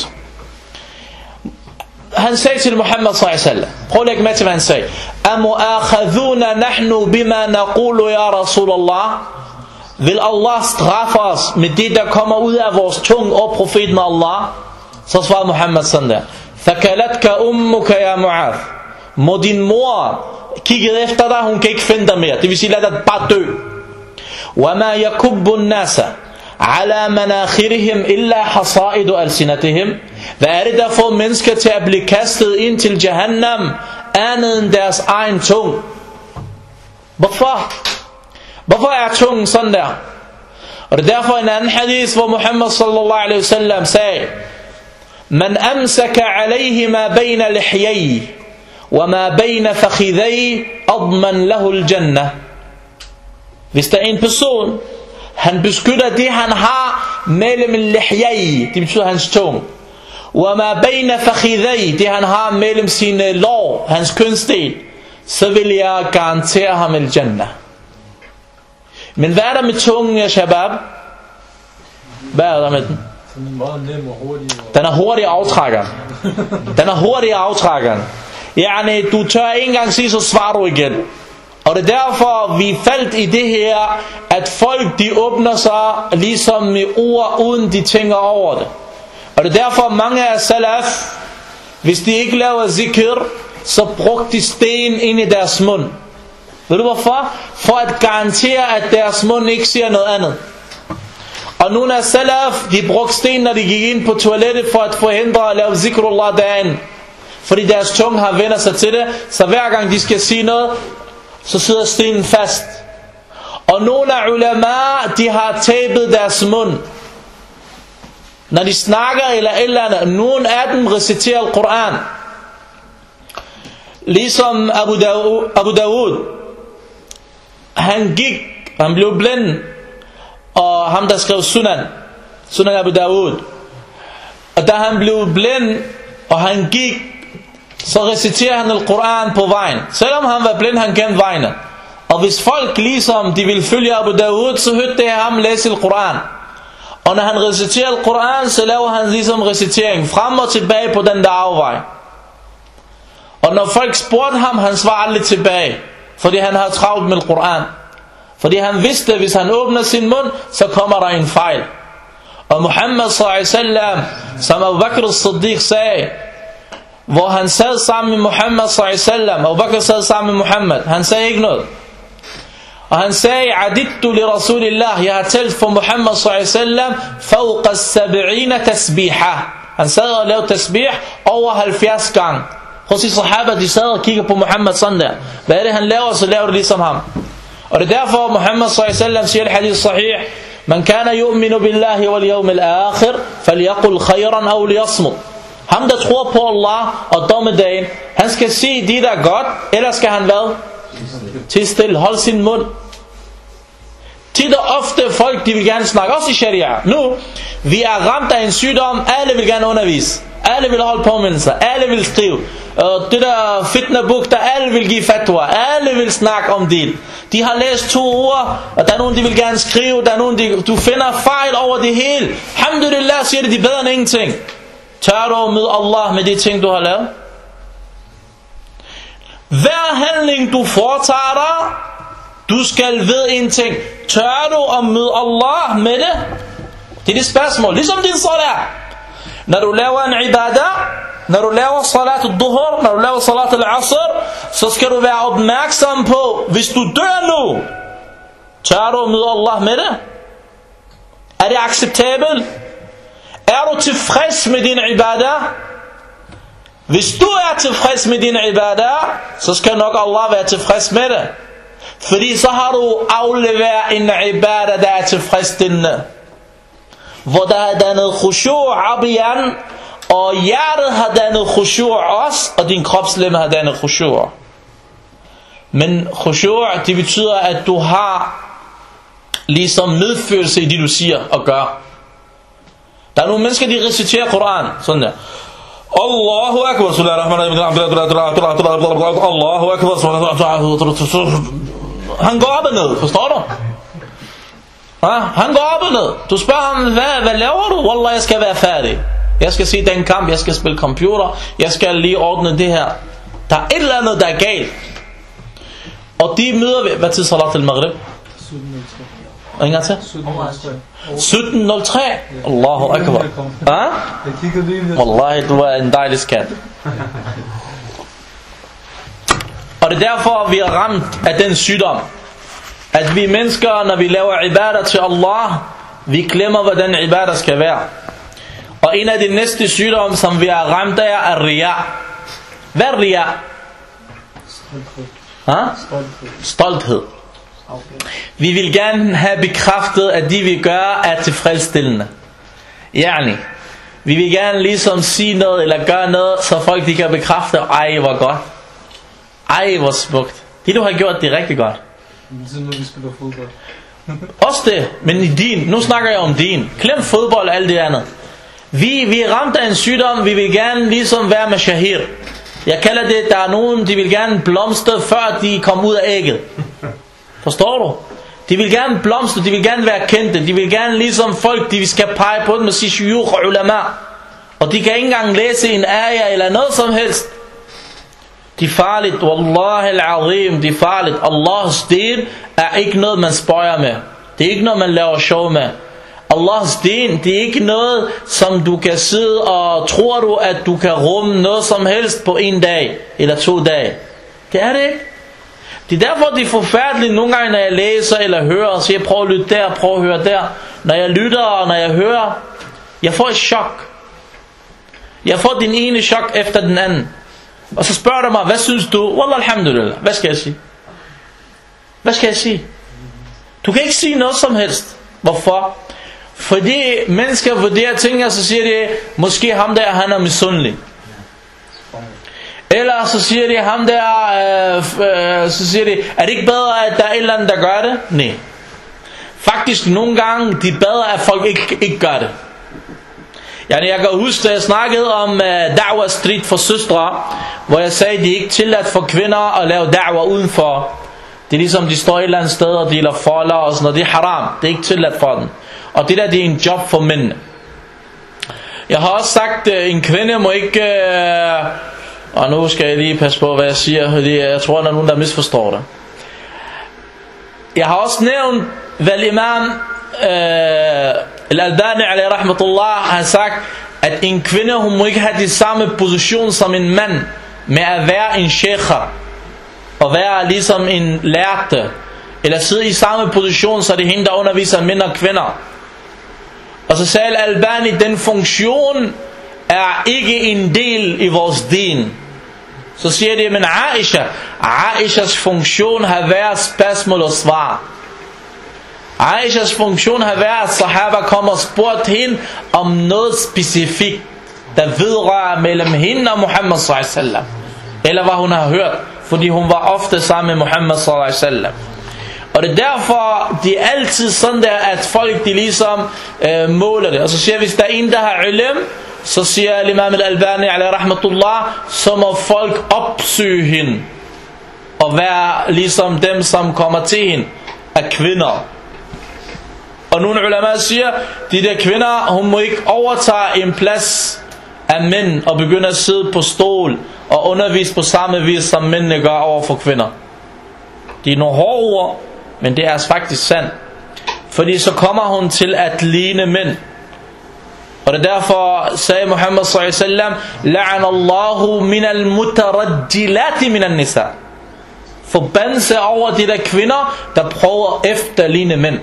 Han sagde til Muhammad sallallahu alaihi wasallam, prøv at lægge med til hvad han sagde. Amu'akhadhuna nahnu bima naqulu ya Rasulallah. Vil Allah straffe os med det, der kommer ud af vores tunge og profeten Allah? Så svarede Muhammad sådan der. Thakalatka ummuka ya Mu'adh. Må din mor kigge efter dig, hun kan ikke finde dig mere. Det vil sige, lad dig bare dø. Wama yakubbu an-nasa ala manakhirihim illa hasaidu alsinatihim. Hvad er det, der får mennesker til at blive kastet ind til Jahannam, andet end deres egen tung? Hvorfor? Hvorfor er tungen sådan der? Og det er derfor en anden hadith, hvor Muhammad sallallahu alaihi wasallam sagde, Man amsaka alayhi ma bayna lihyayi wa ma bayna fakhidhayi adman lahu al-jannah. Hvis der er en person, han beskytter det han har mellem lihyayi, det betyder hans tung, wa ma bayna fakhidhayi, det han har mellem sine lår, hans kønsdel, så vil jeg garantere ham al-jannah. Men hvad er der med tungen, ya shabab? Hvad er der med den? Den er hurtig aftrækkeren. Den er hurtig aftrækkeren. Yani, du tør ikke engang sige, så svarer du igen. Og det er derfor, vi faldt i det her, at folk de åbner sig ligesom med ord, uden de tænker over det. Og det er derfor, mange af salaf, hvis de ikke laver zikr, så brugte de sten ind i deres mund. Ved du hvorfor? For at garantere, at deres mund ikke siger noget andet. Og nogle af salaf, de brugte sten, når de gik ind på toilettet, for at forhindre at lave zikrullah derinde. Fordi deres tunge har vendt sig til det, så hver gang de skal sige noget, så sidder stenen fast. Og nogle af ulama, de har tabet deres mund. Når de snakker eller et eller andet, nogle af dem reciterer Al-Quran. Ligesom Abu Dawud, han blev blind. Og ham der skrev Sunan Abu Dawud, og da han blev blind og han gik, så reciterer han Al-Quran på vejen. Selvom han var blind, han kendte vejene. Og hvis folk ligesom de ville følge Abu Dawud, så hørte det ham læse Al-Quran. Og når han reciterer Al-Quran, så laver han ligesom recitering frem og tilbage på den der afvej. Og når folk spurgte ham, han svarede aldrig tilbage, fordi han havde travlt med Al-Quran. Fordi han vidste, at hvis han åbner sin mund, så kommer der en fejl. Og Muhammad sallallahu alaihi wasallam, som Abu Bakr as-Siddiq sagde, hvor han sad sammen med Muhammad sallallahu alaihi wasallam, Abu Bakr sad sammen med Muhammad, han sagde ikke noget. Og han sagde, adittu li Rasulillah, jeg har talt for Muhammad sallallahu alaihi wasallam, fawqa as-70 tasbiha. Han sad og lavede tasbih over 70 gange. Hos de sahaba, de sad og kigger på Muhammad sådan der. Hvad er det han laver, så laver det ligesom ham. Og det er derfor Muhammad sallallahu alaihi wasallam siger i hadith sahih, man kana yu'minu billahi wal yawmil akhir falyaqul khayran aw liyasmut. Ham der tror på Allah og dommedagen, han skal sige det der er godt, eller skal han hvad? Til stille, hold sin mund. Tit og ofte folk, de vil gerne snakke, også i sharia. Nu, vi er ramt af en sygdom, alle vil gerne undervise. Alle vil holde påmindelser, alle vil skrive. Det der fitnabuk, der alle vil give fatwa, alle vil snakke om det. De har læst 2 ord, og der er nogen, de vil gerne skrive, der er nogen, du finder fejl over det hele. Alhamdulillah, siger de er bedre end ingenting. Tør du med Allah med de ting, du har lavet? Hver handling, du foretager dig, du skal vide en ting. Tør du at møde Allah med det? Det er det spørgsmål. Ligesom din salat. Når du laver en ibadah, når du laver salat al-duhur, når du laver salat al-asr, så skal du være opmærksom på, hvis du dør nu, tør du møde Allah med det? Er det acceptabelt? Er du tilfreds med din ibadah? Hvis du er tilfreds med din ibadah, så skal nok Allah være tilfreds med det. Fordi så har du afleveret en ibadah, der er tilfredsstillende. Hvor der er dannet khushu' abiyan, og hjertet har dannet khushu' også, og din kropslemme har dannet khushu'. Men khushu' det betyder, at du har ligesom medfølelse i det du siger og gør. Der er nogle mennesker, de reciterer Koran sådan der. Allahu Akbar. Allahu Akbar. Han går op og ned, forstår du? Ja, han går op og ned. Du spørger ham, hvad laver du? Wallah, jeg skal være færdig. Jeg skal se den kamp, jeg skal spille computer, jeg skal lige ordne det her. Der er et eller andet, der er galt. Og de møder vi. Hvad tid salat al-Maghrib? 17.03. Ingen til? 17.03. Allahu Akbar. Ja? Wallahi, du er en dejlig skat. Og det er derfor, vi er ramt af den sygdom. At vi mennesker, når vi laver ibadah til Allah, vi glemmer, hvordan ibadah skal være. Og en af de næste sygdomme, som vi er ramt af, er riya. Hvad er riya? Stolthed. Vi vil gerne have bekræftet, at de vi gør er tilfredsstillende. Yani, vi vil gerne ligesom sige noget eller gøre noget, så folk de kan bekræfte, ej hvor godt, ej hvor smukt. Det du har gjort, det er rigtig godt. Siden vi spiller fodbold. Også det, men i din, nu snakker jeg om din. Glem fodbold og alt det andet. Vi er ramt af en sygdom, vi vil gerne ligesom være med shahir. Jeg kalder det, der er nogen, de vil gerne blomstre, før de kommer ud af ægget. Forstår du? De vil gerne blomstre, de vil gerne være kendte, de vil gerne ligesom folk, de skal pege på dem og sige shuyukh og ulama. Og de kan ikke engang læse en ayah eller noget som helst. Det er farligt, wallahi al-azim, det er farligt. Allahs din er ikke noget, man spøjer med. Det er ikke noget, man laver sjov med. Allahs din, det er ikke noget, som du kan sidde og tror du, at du kan rumme noget som helst på en dag eller 2 dage. Det er det ikke. Det er derfor, det er forfærdeligt nogle gange, når jeg læser eller hører, og siger, prøv at lytte der, prøv at høre der. Når jeg lytter og når jeg hører, jeg får et chok. Jeg får den ene chok efter den anden. Og så spørger du mig, hvad synes du? Wallah alhamdulillah, hvad skal jeg sige? Hvad skal jeg sige? Du kan ikke sige noget som helst. Hvorfor? Fordi mennesker vurderer ting, og så siger de, måske ham der, han er misundelig. Eller så siger de, ham der, så siger de, er det ikke bedre, at der er et eller andet, der gør det? Nej. Faktisk nogle gange, de bedre, at folk ikke gør det. Jeg kan huske, da jeg snakkede om da'wah street for søstre, hvor jeg sagde, at det er ikke tilladt for kvinder at lave da'wah udenfor. Det er ligesom, de står et eller andet sted og deler folder og sådan noget. Det er haram, det er ikke tilladt for dem. Og det der, det er en job for mændene. Jeg har også sagt, at en kvinde må ikke... Og nu skal jeg lige passe på, hvad jeg siger, fordi jeg tror, der er nogen, der misforstår det. Jeg har også nævnt, hvad imam Al-Albani alayhi rahmatullah har sagt, at en kvinde, hun må ikke have de samme position som en mand, med at være en sheikher, og være ligesom en lærte, eller sidde i samme position, så det er hende, der underviser mænd og kvinder. Og så sagde Al-Albani, den funktion er ikke en del i vores din. Så siger de, men Aishas funktion har været spørgsmål og svar. Aishas funktion har været, at sahaba kommer og spurgte hende om noget specifikt, der vedrører mellem hende og Muhammad sallallahu alaihi wasallam, eller hvad hun har hørt, fordi hun var ofte sammen med Muhammad sallallahu alaihi wasallam. Og det er derfor, det er altid sådan der, at folk de ligesom måler det. Og så siger, hvis der er en, der har ilm, så siger Imam Al-Albani alayhi rahmatullah, så må folk opsøge hende og være ligesom dem, som kommer til hende, af kvinder. Og nogle ulama siger, de der kvinder, hun må ikke overtage en plads af mænd og begynde at sidde på stol og undervise på samme vis, som mændene gør over for kvinder. Det er nogle hårde ord, men det er faktisk sandt. Fordi så kommer hun til at ligne mænd. Og det er derfor sagde Muhammad sallallahu alaihi wasallam, la'anallahu minal mutarajjilati minan nisa. Forbandelse over de der kvinder, der prøver at efterligne mænd.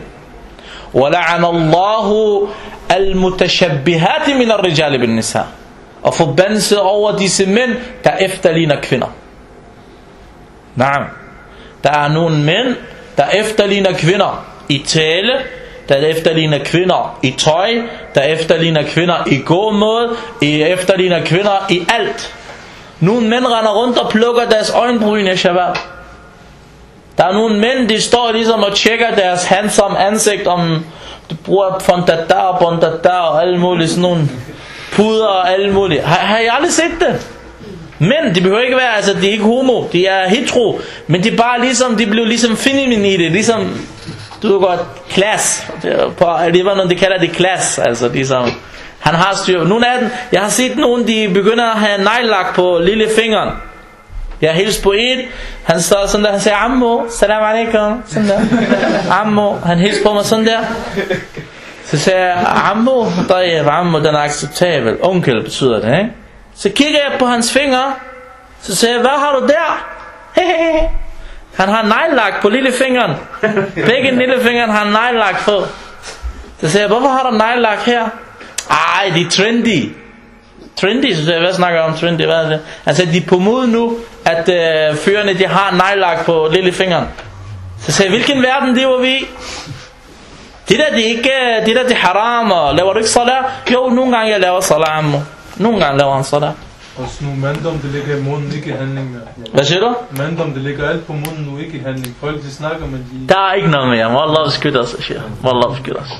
وَلَعَنَ al-mutashabbihati min ar-rijali bin nisa. Og forbandelse over disse mænd, der efterligner kvinder. Nej. Der er nogle mænd, der efterligner kvinder i tale, der efterligner kvinder i tøj, der efterligner kvinder i gåmåde, der efterligner kvinder i alt. Nogle mænd render rundt og plukker deres øjenbryn i shabab. Der er nogle mænd, de står ligesom og tjekker deres handsome ansigt, om de bruger fondata og bondata og alle mulige sådan nogle puder og alt muligt. Har I aldrig set det? Men de behøver ikke være, altså de er ikke homo, de er hetero, men de er bare ligesom, de blev ligesom feminin i det, ligesom, du ved godt, klass, det var noget, de kalder det klass, altså ligesom, han har styr. Nogle af dem, jeg har set nogen, de begynder at have neglelak på lille fingeren. Jeg hilste på en, han står sådan der, han siger, Ammo, salam alaikum, sådan der, Ammo, han hilste på mig sådan der. Så siger jeg, Ammo, Ammo, den er acceptabel, onkel betyder det, ikke? Så kigger jeg på hans fingre, så siger jeg, hvad har du der? Han har neglelak på lillefingeren. Begge lillefingeren har neglelak på. Så siger jeg, hvorfor har du neglelak her? Ej, de er trendy. Trendy, så siger jeg, hvad snakker om trendy? Hvad er det? Han siger, de er på mod nu, at førerne de har neglelak på lillefingeren. Så siger jeg, hvilken verden lever vi i? Det der, det er haram, og laver du ikke salat? Jo, nogle gange jeg laver salat. Nogle gange laver han salat. Og sådan nogle manddom, det ligger i munden, ikke i handling mere. Hvad siger du? Manddom, det ligger alt på munden nu, ikke i handling. Folk, de snakker, men de... Der er ikke noget mere. Wallah beskyt os, siger. Wallah beskyt os.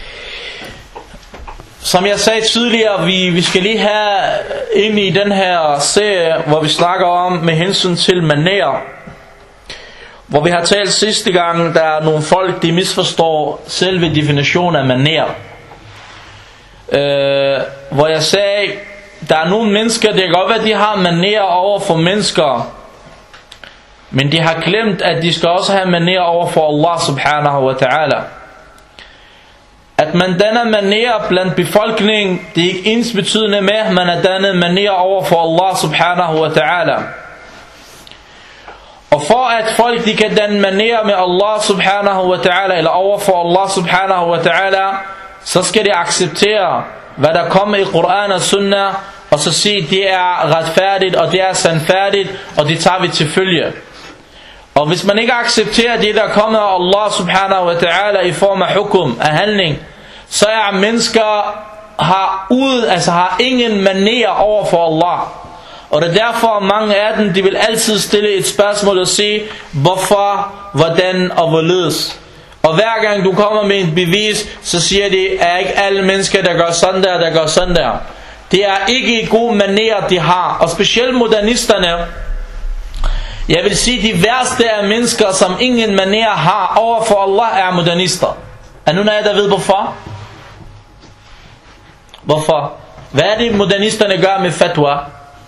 Som jeg sagde tidligere, vi skal lige have ind i den her serie, hvor vi snakker om med hensyn til manér. Hvor vi har talt sidste gang, der er nogle folk, de misforstår selve definitionen af manér. Hvor jeg sagde, der er nogle mennesker, det kan godt være, de har manér over for mennesker, men de har glemt, at de skal også have manér over for Allah subhanahu wa ta'ala. At man danner manér blandt befolkningen, det er ikke ensbetydende med, at man er dannet manér over for Allah subhanahu wa ta'ala. Og for at folk de kan danne manér med Allah subhanahu wa ta'ala, eller over for Allah subhanahu wa ta'ala, så skal de acceptere, hvad der kommer i Koran og Sunnah, og så sige, det er retfærdigt, og det er sandfærdigt, og det tager vi til følge. Og hvis man ikke accepterer det, der kommer af Allah subhanahu wa ta'ala i form af hukum, af handling, så er mennesker har ingen manér over for Allah. Og det er derfor mange af dem, de vil altid stille et spørgsmål og sige, hvorfor, hvordan og hvorledes. Og hver gang du kommer med en bevis, så siger de, er ikke alle mennesker, der gør sådan der. Det er ikke en god manér, de har. Og specielt modernisterne, jeg vil sige, de værste af mennesker, som ingen manér har over for Allah, er modernister. Er nogen af jer, der ved hvorfor? Hvorfor? Hvad er det, modernisterne gør med fatwa?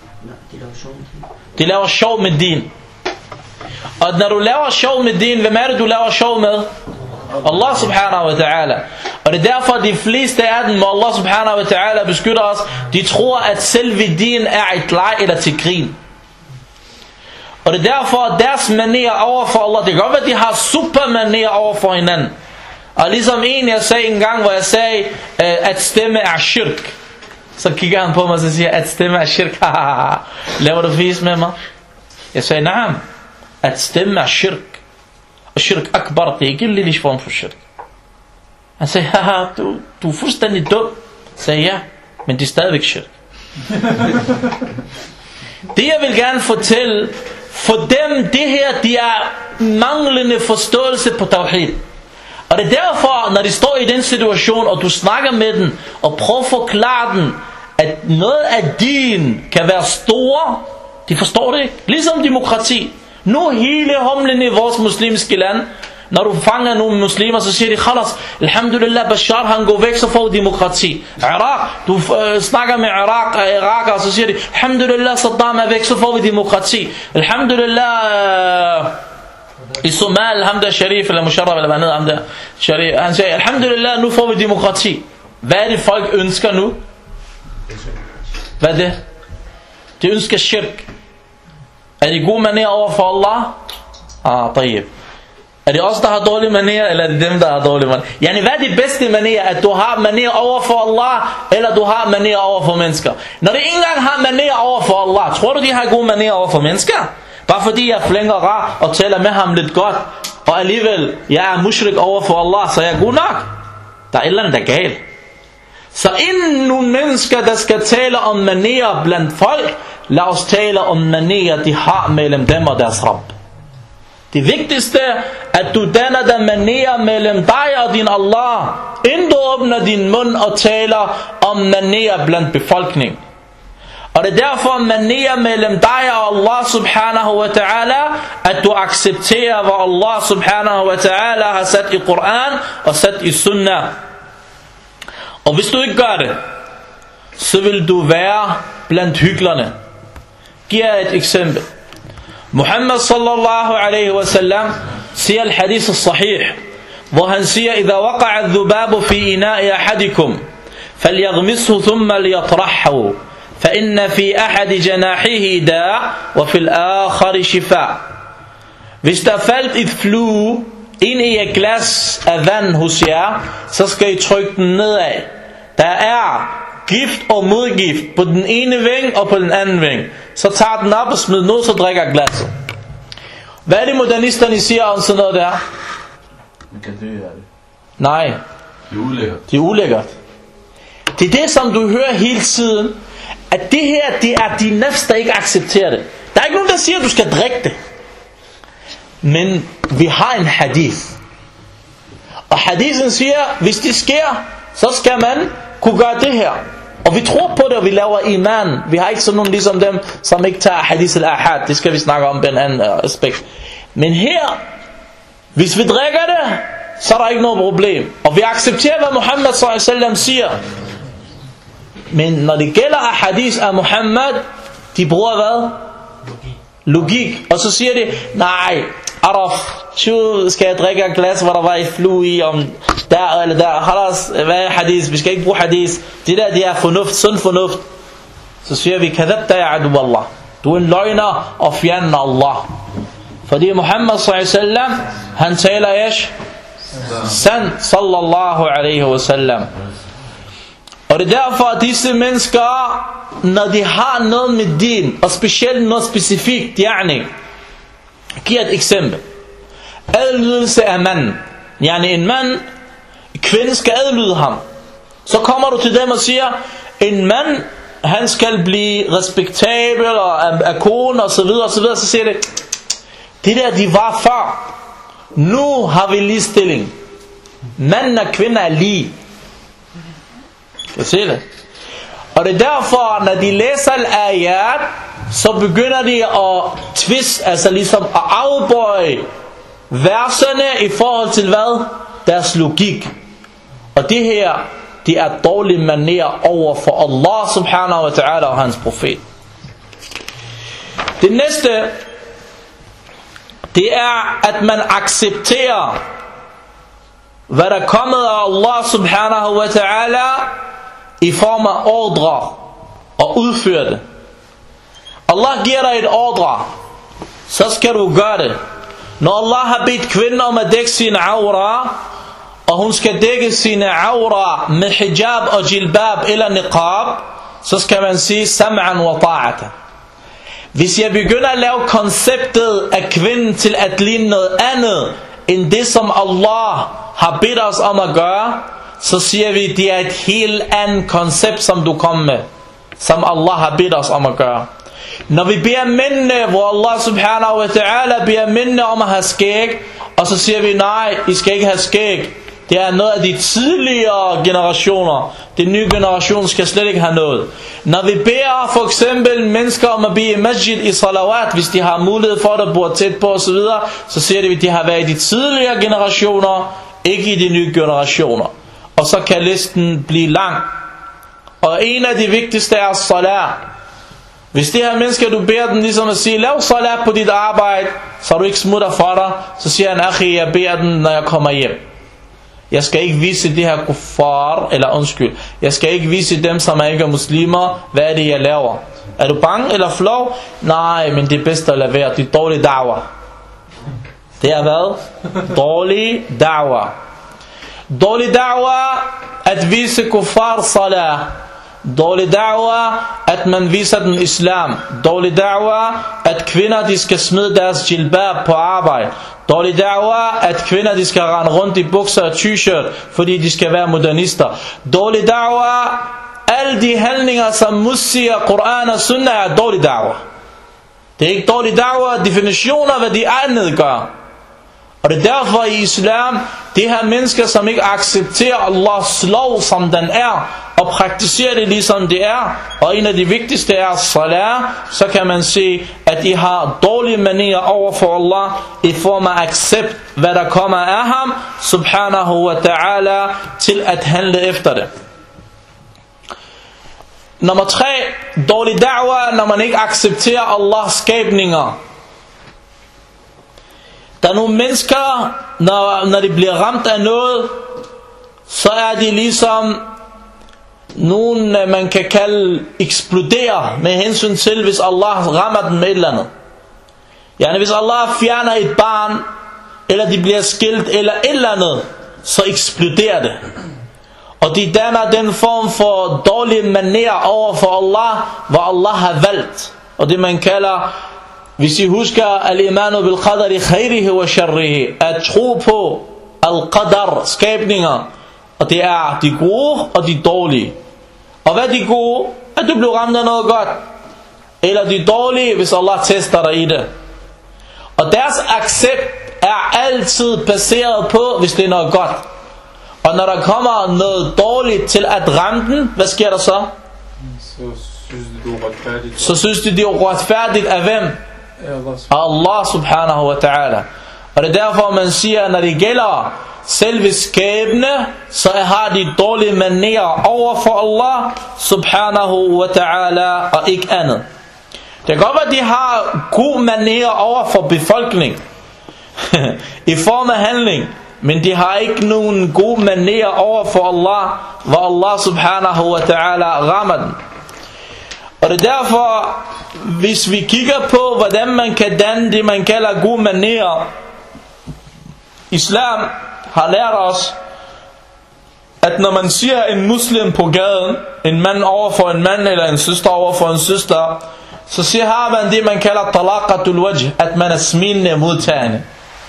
De laver sjov med din. Og når du laver sjov med din, hvem er det, du laver sjov med? Allah subhanahu wa ta'ala. Og det er derfor, de fleste af dem, hvor Allah subhanahu wa ta'ala beskytter os, de tror, at selve din er et leg eller til grin. Og det er derfor, deres manér over for Allah, det kan godt være, at de har super manér over for hinanden. Og ligesom jeg sagde en gang, hvor jeg sagde, at stemme er shirk. Så kigger han på mig og siger, at stemme er shirk. Laver du fis med mig? Jeg sagde, nej, at stemme er shirk. Og shirk akbar, det er ikke en lille form for shirk. Han sagde, du er fuldstændig dum. Jeg sagde, ja, men det er stadigvæk shirk. Det jeg vil gerne fortælle, for dem, det her, de er manglende forståelse på tawhid. Og det er derfor, når de står i den situation, og du snakker med den, og prøver at forklare den, at noget af din kan være store, de forstår det ikke. Ligesom demokrati. Nu hele humlen i vores muslimske land, når du fanger nogle muslimer, så siger de, khalas, alhamdulillah, Bashar han går væk, så får demokrati. Irak, du snakker med Irak, og så siger de, alhamdulillah, Saddam er væk, så får vi demokrati. Alhamdulillah, i Somal, alhamdulillah, Sharif, eller Musharraf, eller hvad nede, alhamdulillah, Sharif, han siger, alhamdulillah, nu får vi demokrati. Hvad er det folk ønsker nu? Hvad er det? De ønsker shirk. Er det god manér over for Allah? Tayyib. Er det os, der har dårlig manér, eller er det dem, der har dårlig manér? Yani, hvad er det bedste manér? At du har manér over for Allah, eller du har manér over for mennesker? Når de ikke engang har manér over for Allah, tror du, de har god manér over for mennesker? Bare fordi jeg flænger rar og taler med ham lidt godt, og alligevel, jeg er mushrik over for Allah, så jeg er god nok. Der er et eller andet, der er galt. Så inden nogle mennesker, der skal tale om manér blandt folk, lad os tale om manér, de har mellem dem og deres Rabb. Det vigtigste, at du danner dig manér mellem dig og din Allah, inden du åbner din mund og taler om manér blandt befolkningen. Og det er derfor manér mellem dig og Allah subhanahu wa ta'ala, at du accepterer, hvad Allah subhanahu wa ta'ala har sat i Koran og sat i Sunnah. Og hvis du ikke gør det, så vil du være blandt hyklerne. Giv et eksempel. Muhammad sallallahu alaihi wasallam siger al-hadith al-sahih, hvor han siger: إذا وقع الذباب في إناء أحدكم فليغمسه ثم ليطرحه فإن في أحد جناحه داء وفي الآخر شفاء. Hvis der faldt et flue ind i et glas af vand hos jer, så skal I trykke den nedad. Der er gift og modgift på den ene ving og på den anden ving. Så tager den op og smider den ud, så drikker glasset. Hvad er det modernisterne siger om sådan noget der? Man kan dø af det. Nej, Det er ulækkert. det er ulækkert. Det er det, som du hører hele tiden, at det her, det er din nafs, der ikke accepterer det. Der er ikke nogen, der siger, at du skal drikke det. Men vi har en hadith. Og hadithen siger, hvis det sker, så skal man kunne gøre det her. Og vi tror på det, og vi laver iman. Vi har ikke sådan nogen ligesom dem, som ikke tager hadith al-ahad. Det skal vi snakke om på en anden aspekt. Men her, hvis vi drikker det, så er der ikke noget problem. Og vi accepterer, hvad Muhammad sallallahu alaihi wasallam siger. Men når det gælder hadith af Muhammad, de bruger hvad? Logik. Og så siger de, nej, Araf, skal jeg drikke et glas, hvor der var et flue i, om der eller der. Halas, hvad er hadith? Vi skal ikke bruge hadith. Det der, det er fornuft, sund fornuft. Så siger vi, kadabta ya adu Allah. Du er en løgner og fjenden af Allah. Fordi Muhammad sallallahu alaihi wasallam, han taler ish sand, sallallahu alaihi wasallam. Og det er derfor, at disse mennesker, når de har noget med din, og specielt noget specifikt, giver et eksempel. Adlydelse af manden. En mand, kvinden skal adlyde ham. Så kommer du til dem og siger, en mand, han skal blive respektabel og af kone og så videre og så videre. Så siger det der, de var før. Nu har vi ligestilling. Manden og kvinden er lige. Kan du se det? Og det er derfor, når de læser al-ayat, så begynder de at twist, altså ligesom at afbøje verserne i forhold til hvad? Deres logik. Og det her, det er dårlig manér over for Allah subhanahu wa ta'ala og hans profet. Det næste, det er, at man accepterer, hvad der kommer af Allah subhanahu wa ta'ala i form af ordre og udføre det. Allah giver dig et ordre, så skal du gøre det. Når Allah har bedt kvinden om at dække sin aura, og hun skal dække sine aura med hijab og jilbab eller niqab, så skal man sige sam'an wa ta'ata. Hvis jeg begynder at lave konceptet af kvinden til at ligne noget andet end det som Allah har bedt os om at gøre, så siger vi, det er et helt andet koncept, som du kommer med, som Allah har bedt os om at gøre. Når vi beder mændene, hvor Allah subhanahu wa ta'ala beder mændene om at have skæg, og så siger vi, nej, I skal ikke have skæg. Det er noget af de tidligere generationer. Den nye generation skal slet ikke have noget. Når vi beder for eksempel mennesker om at bede i masjid i salawat, hvis de har mulighed for det, bor tæt på osv., så siger de, at de har været i de tidligere generationer, ikke i de nye generationer. Og så kan listen blive lang. Og en af de vigtigste er salat. Hvis det her mennesker, du beder den ligesom at sige, lav salat på dit arbejde, så du ikke smutter for dig, så siger han, akhi, jeg beder den, når jeg kommer hjem. Jeg skal ikke vise de her kuffar, eller undskyld, jeg skal ikke vise dem, som er ikke muslimer, hvad er det, jeg laver. Er du bange eller flov? Nej, men det er bedst at lade være. Det er dårlig da'wah. Det er hvad? Dårlig da'wah. Dårlig da'wah, at vise kuffar salat. Dårlig da'wah, at man viser den islam. Dårlig da'wah, at kvinder de skal smide deres jilbab på arbejde. Dårlig da'wah, at kvinder de skal rende rundt i bukser og t-shirt, fordi de skal være modernister. Dårlig da'wah, alle de handlinger som musier, Koran og Sunnah er dårlig da'wah. Det er ikke dårlig da'wah, definitioner hvad de andet gør. Og det er derfor i islam, de her mennesker, som ikke accepterer Allahs lov, som den er, og praktiserer det ligesom det er, og en af de vigtigste er salat, så kan man se, at de har dårlige manier over for Allah, i form af accept, hvad der kommer af ham, subhanahu wa ta'ala, til at handle efter det. Nummer 3, dårlig da'wah, når man ikke accepterer Allahs skabninger. Der er nogle mennesker, når de bliver ramt af noget, så er de ligesom nogen, man kan kalde eksploderer med hensyn til, hvis Allah rammer dem med et eller andet. Yani hvis Allah fjerner et barn, eller de bliver skilt, eller et eller andet, så eksploderer det. Og de danner den form for dårlige manér over for Allah, hvor Allah har valgt. Og det man kalder, hvis I husker, al-imanu bil-qadari khayrihi wa sharrihi, at tro på al-qadar, skabninger. Og det er de gode og de dårlige. Og hvad er de gode? At du bliver ramt af noget godt. Eller de dårlige, hvis Allah tester dig i det. Og deres accept er altid baseret på, hvis det er noget godt. Og når der kommer noget dårligt til at ramme den, hvad sker der så? Så synes de, det er uretfærdigt af hvem? Allah subhanahu wa ta'ala. Og det er derfor man siger, når det gælder selve skæbne, så har de dårlige manér over for Allah subhanahu wa ta'ala og ikke andet. Det kan godt være, at de har gode manér over for befolkningen i form af handling, men de har ikke nogen gode manér over for Allah, hvor Allah subhanahu wa ta'ala rammer den. Og det er derfor, hvis vi kigger på, hvordan man kan danne det, man kalder gode manér, islam har lært os, at når man siger en muslim på gaden, en mand over for en mand, eller en søster over for en søster, så har man det, man kalder talaqatul wajh, at man er smilende modtagende.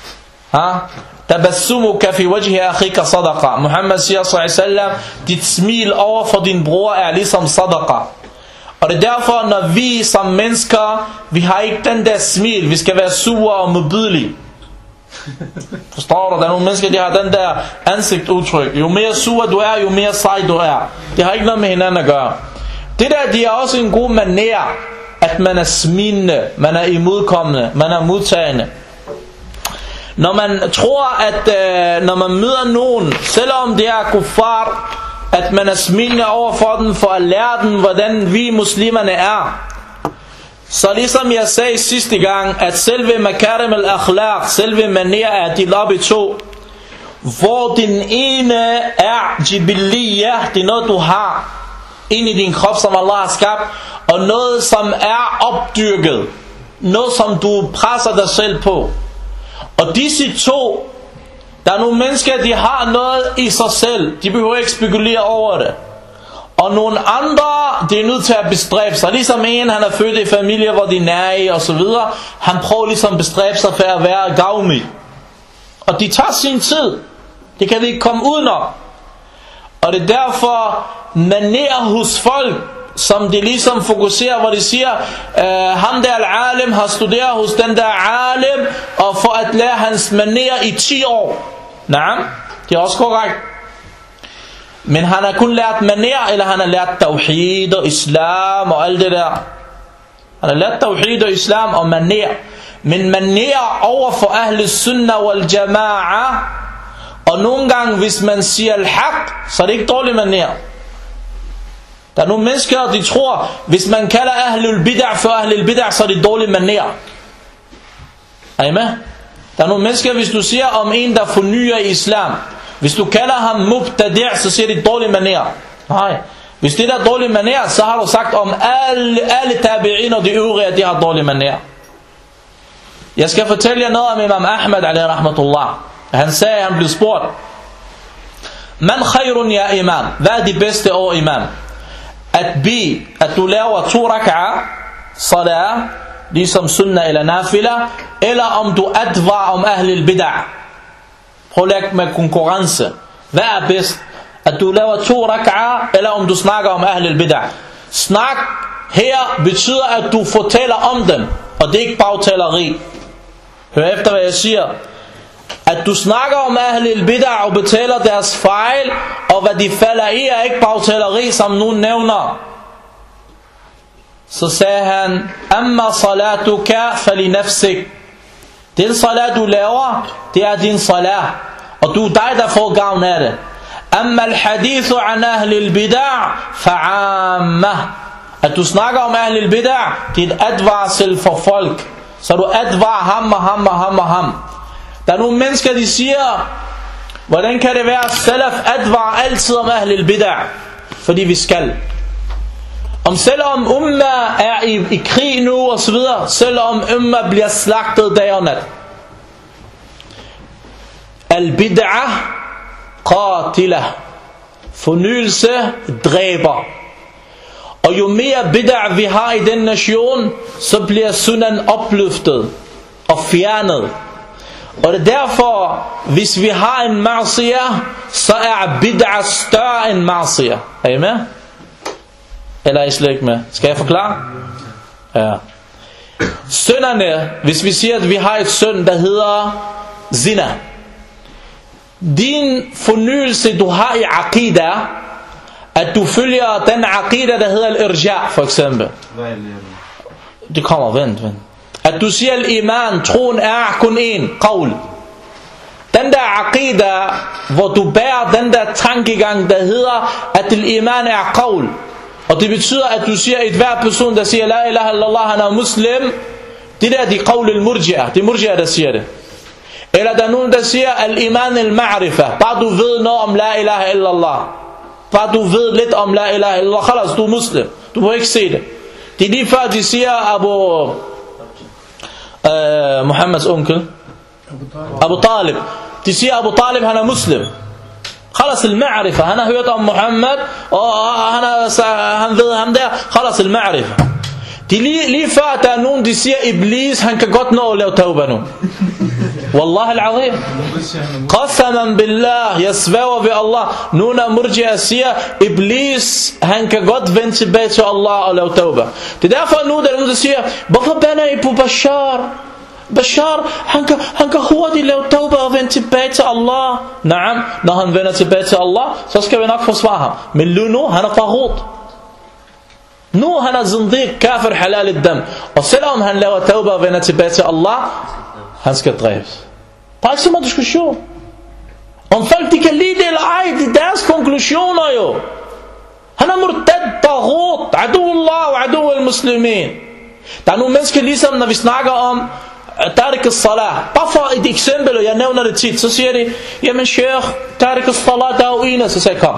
Tabassumuka fi wajhi akhika sadaqa. Muhammad siger sallallahu alaihi wasallam, dit smil over for din bror er ligesom sadaqa. Og det er derfor, når vi som mennesker, vi har ikke den der smil, vi skal være sure og modbydelige. Forstår du? Der er nogle mennesker, de har den der ansigtsudtryk. Jo mere sur du er, jo mere sej du er. Det har ikke noget med hinanden at gøre. Det der, det er også en god manér, at man er smilende, man er imodkommende, man er modtagende. Når man tror, at når man møder nogen, selvom det er kuffar, at man er smilende over for dem, for at lære dem, hvordan vi muslimerne er. Så ligesom jeg sagde sidste gang, at selve makarim al-akhlaq, selve manér er delt op i to. Hvor den ene er jibiliyah, det er noget du har inde i din krop, som Allah har skabt, og noget som er opdyrket, noget som du presser dig selv på. Og disse to, der er nogle mennesker, de har noget i sig selv, de behøver ikke spekulere over det. Og nogle andre, de er nødt til at bestræbe sig. Ligesom en, han er født i familie, hvor de er nære og så videre. Han prøver ligesom at bestræbe sig for at være gavmild. Og de tager sin tid. Det kan vi ikke komme udenom. Og det er derfor, manér hos folk, som de ligesom fokuserer, hvor de siger, ham der al-alim har studeret hos den der alim, og for at lære hans manér i 10 år. Nej, det er også korrekt. Men han har kun lært manér, eller han har lært tawhid og islam og alt det der. Han har lært tawhid og islam og manér. Men manér over for ahl sunnah wal jama'a, og nogle gange hvis man siger al-haq, så er det ikke dårlig manér. Der er nogle mennesker, de tror, hvis man kalder ahlul bid'ah for ahlul bid'ah, så er det dårlig manér. Er I med? Der er nogle mennesker, hvis du siger om en, der fornyer islam, hvis du kalder ham mubtadi', så siger det dårlig manér. Nej. Hvis det er dårlig manér, så har du sagt om alle tabi'in og de øvrige, de har dårlig manér. Jeg skal fortælle jer noget om Imam Ahmad alayhi rahmatullah. Han sagde, han blev spurgt, man khayrun ya imam, hvad er det bedste over imam? At du laver 2 rak'ah salat, ligesom sunnah eller nafila, eller om du advar om ahlil bid'ah. Prøv at lægge med konkurrence. Hvad er bedst? At du laver 2 rak'ah, eller om du snakker om ahlil bid'ah. Snak her betyder, at du fortæller om dem, og det er ikke bagtaleri. Hør efter hvad jeg siger. at du snakker om Ahlul Bid'ah og betaler deres fejl, og hvad de falder i er ikke bagtaleri, som nogen nævner. Så sagde han, amma salatuka fali nafsik. Den salat du laver, det er din salat, og du er dig, der får gavn af det. Amma al-hadithu an Ahlul Bid'ah fa'amma. At du snakker om Ahlul Bid'ah, det er et advarsel for folk. Så du advarer ham og ham og ham og ham. Der er nogle mennesker, de siger, hvordan kan det være, at salaf advarer altid om Ahlul Bid'ah? Fordi vi skal. Selvom umma er i krig nu og så videre, selvom umma bliver slagtet dag og nat. Al-bid'ah qatila. Fornyelse dræber. Og jo mere bid'ah vi har i den nation, så bliver sunnen opløftet og fjernet. Og det er derfor, hvis vi har en ma'siyah, så er bid'ah større end ma'siyah. Er I med? Eller er I slet ikke med? Skal jeg forklare? Ja. Synderne, hvis vi siger, at vi har et synd, der hedder zina. Din fornyelse, du har i aqida, at du følger den aqida, der hedder al-irja, for eksempel. Det kommer, vent. At du siger al-iman, troen er kun én, qawl. Den der aqida, hvor du bærer den der tankegang, der hedder, at al-iman er qawl. Og det betyder, at du siger, at hver person, der siger, la ilaha illallah, han er muslim, det der, de qawl al-murji'ah, det er murji'ah, der siger det. Eller der er nogen, der siger, al-iman al-ma'rifah, bare du ved noget om la ilaha illallah. Bare du ved lidt om la ilaha illallah, khalas, du er muslim. Du må ikke se det. Det er lige før, de siger, Muhammeds onkel, Abu Talib. De siger, Abu Talib, han er muslim. Khalas al-ma'rifah, han har hørt om Muhammad, og han ved ham der, khalas al-ma'rifah. Det er lige før, der er nogen, de siger, Iblis, han kan godt nå at lave tawbah nu. Wallah al-azim. Qasaman billah, jeg sværger ved Allah. Nogle af murji'ah siger, Iblis, han kan godt vende tilbage til Allah og lave tawbah. Det er derfor nu, der er nogen, der siger, hvorfor bander I på Bashar? Bashar, han kan hurtigt lave tawbah og vende tilbage til Allah. Naam, når han vender tilbage til Allah, så skal vi nok forsvare ham. Men nu, han er farut. Nu han er zindiq, kafir, halal al-dam. Og selvom han laver tawbah og vender tilbage til Allah, han skal dræbes. Der er ikke så meget diskussion. Om folk de kan lide det eller ej, det er deres konklusioner jo. Han er murtad, taghut, aduullah og adu al-muslimin. Der er nogle mennesker ligesom når vi snakker om tarik al-salah. Bare for et eksempel, og jeg nævner det tit, så siger de, jamen sheikh, tarik al-salah, der er jo en, så siger jeg, kom.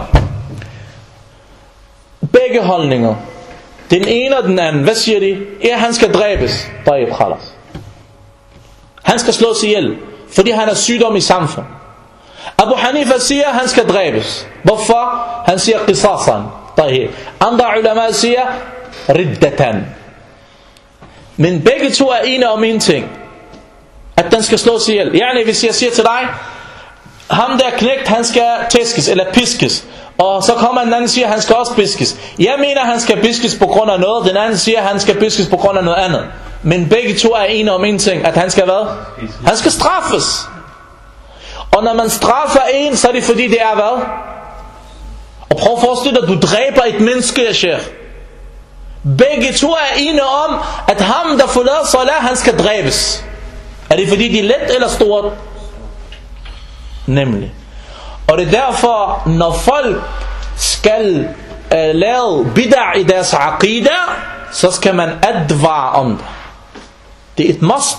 Begge holdninger. Den ene og den anden, hvad siger de? Ja, han skal dræbes. Taib, khalas. Han skal slås ihjel, fordi han er sygdom i samfundet. Abu Hanifa siger, han skal dræbes. Hvorfor? Han siger qisasan. Andre ulama siger riddatan. Men begge to er enige om en ting, at den skal slås ihjel. Yani, hvis jeg siger til dig, ham der knægt, han skal tæskes eller piskes, og så kommer en anden siger, han skal også piskes. Jeg mener, han skal piskes på grund af noget, den anden siger, han skal piskes på grund af noget andet. Men begge to er enige om en ting, at han skal hvad? Han skal straffes. Og når man straffer en, så er det fordi det er hvad? Og prøv at forestille dig, at du dræber et menneske, sheikh. Begge to er enige om, at ham der forlader salat, han skal dræbes. Er det fordi de er let eller stort? Nemlig. Og det er derfor, når folk skal lave bid'ah i deres aqida, så skal man advare om det. Det er et must.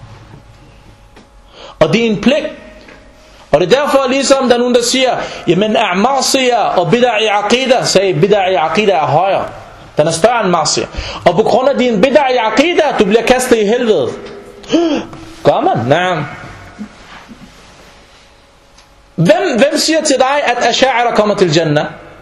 Og det er en pligt. Og det er derfor ligesom der er nogen der siger, jamen ma'siyah og bid'ah i aqida, sagde bid'ah i aqida er højere. Den er større end ma'siyah. Og på grund af din bid'ah i aqida, du bliver kastet i helvede. Gør man? Nej. Hvem siger til dig, at Ash'ara kommer til Jannah?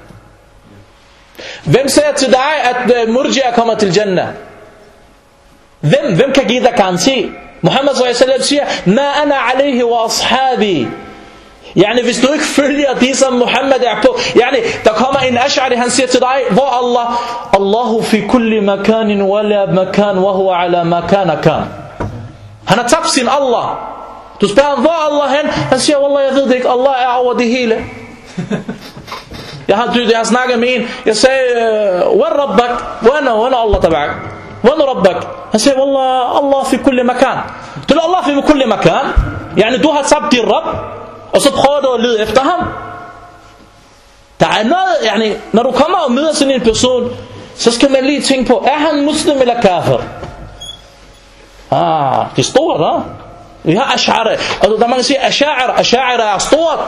Hvem siger til dig, at Murji'ah kommer til Jannah? Hvem kan give dig garanti? Muhammad s.a.v. siger, Ma ana alayhi wa ashabi. Yani, hvis du ikke følger det, som Muhammad er på. Yani, der kommer en Ash'ari, han siger til dig, hvor Allah? Allahu fi kulli makanin wa la makan, wa huwa ala makana kan. Han har tabt sin Allah. Du spørger ham, hvor er Allah hen? Han siger, wallah, jeg ved det ikke. Allah er over det hele. Jeg har snakket med en. Jeg sagde, hvor rabbak? Hvor er Allah tabak? Hvor er rabbak? Han siger, wallah, Allah fi kulli makan. Du er Allah fi kulli makan. Yani, du har tabt din Rabb, og så prøver du at lede efter ham. Der er noget, yani, når du kommer og møder sådan en person, så skal man lige tænke på, er han muslim eller kafir? Det er stort, da? Vi har Ash'ari, og der man siger, Ash'ari er stort.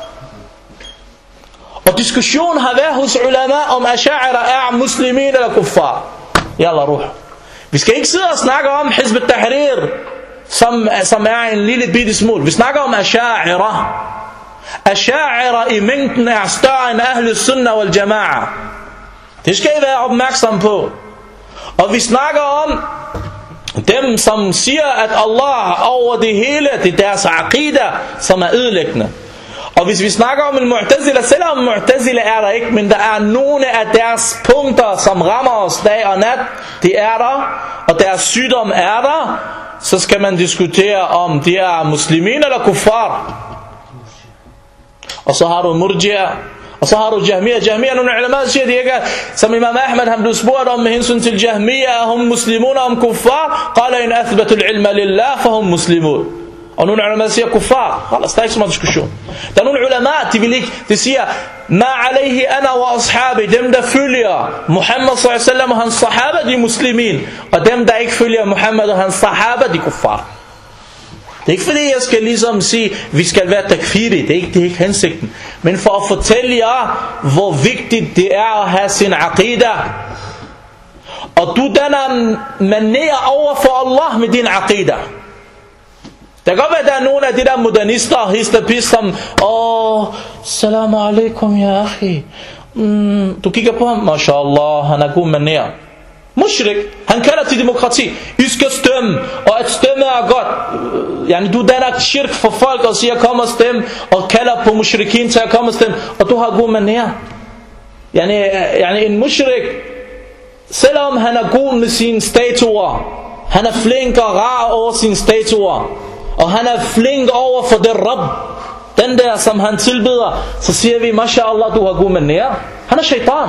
Og diskussionen har været hos ulama, om Ash'ari er muslimin eller kuffar. Yalla, ruh. Vi skal ikke sidde og snakke om Hizb al-Tahrir, som er en lille bitte smule. Vi snakker om Ash'ari. Ash'ari i mængden er større end Ahl Sunnah wal Jama'a. Det skal I være opmærksom på. Og vi snakker om dem, som siger, at Allah er over det hele. Det er deres aqida, som er ødelæggende. Og hvis vi snakker om al-Mu'tazila, selvom Mu'tazila er der ikke, men der er nogle af deres punkter, som rammer os dag og nat, det er der, og deres sygdom er der, så skal man diskutere, om de er muslimin eller kuffar. Og så har du Murji'a, og så har du Jahmiya. Jahmiya, nogle ulama siger, de ikke er, som Imam Ahmed, han blev spurgt om med hensyn til Jahmiya, hum muslimun og kuffar, qala in athbatul ilma lillah, fahum muslimun. Og nogle ulama siger kuffar. Der er ikke så meget diskussion. Der er nogle ulama, de vil ikke, de siger, ma alayhi ana wa ashabi, dem der følger Muhammad sallallahu alaihi wasallam og hans sahaba, de er muslimin. Og dem der ikke følger Muhammad og hans sahaba, de er kuffar. Det er ikke fordi jeg skal ligesom sige, vi skal være takfiri, det er ikke hensigten. Men for at fortælle jer, hvor vigtigt det er at have sin aqida. Og du danner manér over for Allah med din aqida. Der kan godt være, at der er nogle af de der modernister, histapist, som, salamu alaikum ya akhi. Du kigger på ham, mashallah, han er god manér. Mushrik, han kalder til demokrati. I skal stemme, og at stemme er godt. Yani, du danner shirk for folk og siger, kom og stemme, og kalder på mushrikin til at komme og stemme, og du har god manér. Yani en mushrik, selvom han er god med sine statuer, han er flink og rar over sine statuer, og han er flink over for det Rabb, den der som han tilbeder, så siger vi, mashallah, du har god manér. Han er shaitan.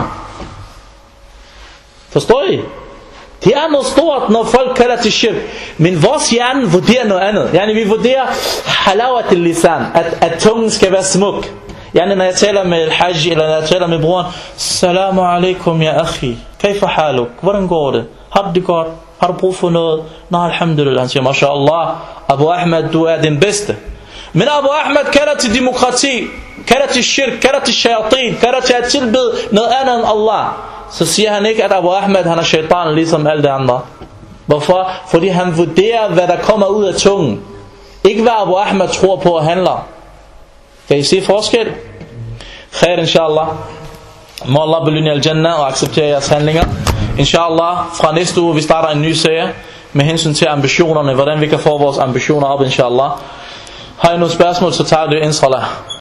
Forstår I? Det er noget stort, når folk kalder til shirk. Men vores hjerne vurderer noget andet. Yani, vi vurderer halawat al-lisan, at tungen skal være smuk. Yani, når jeg taler med al-hajj, eller når jeg taler med broren, salamu alaikum ya akhi, kaifa haluk, hvordan går det? Har du det godt? Har du brug for noget? Nej, alhamdulillah. Han siger, mashallah, Abu Ahmed, du er den bedste. Men Abu Ahmed kalder til demokrati, kalder til shirk, kalder til shayatin, kalder til at tilbede noget andet end Allah. Så siger han ikke, at Abu Ahmed, han er shaitan, ligesom alle de andre. Hvorfor? Fordi han vurderer, hvad der kommer ud af tungen. Ikke hvad Abu Ahmed tror på og handler. Kan I se forskel? Khair, inshallah. Må Allah belønne al-Jannah og acceptere jeres handlinger. Inshallah, fra næste uge, vi starter en ny serie med hensyn til ambitionerne, hvordan vi kan få vores ambitioner op, inshallah. Har I nogle spørgsmål, så tager det inshallah.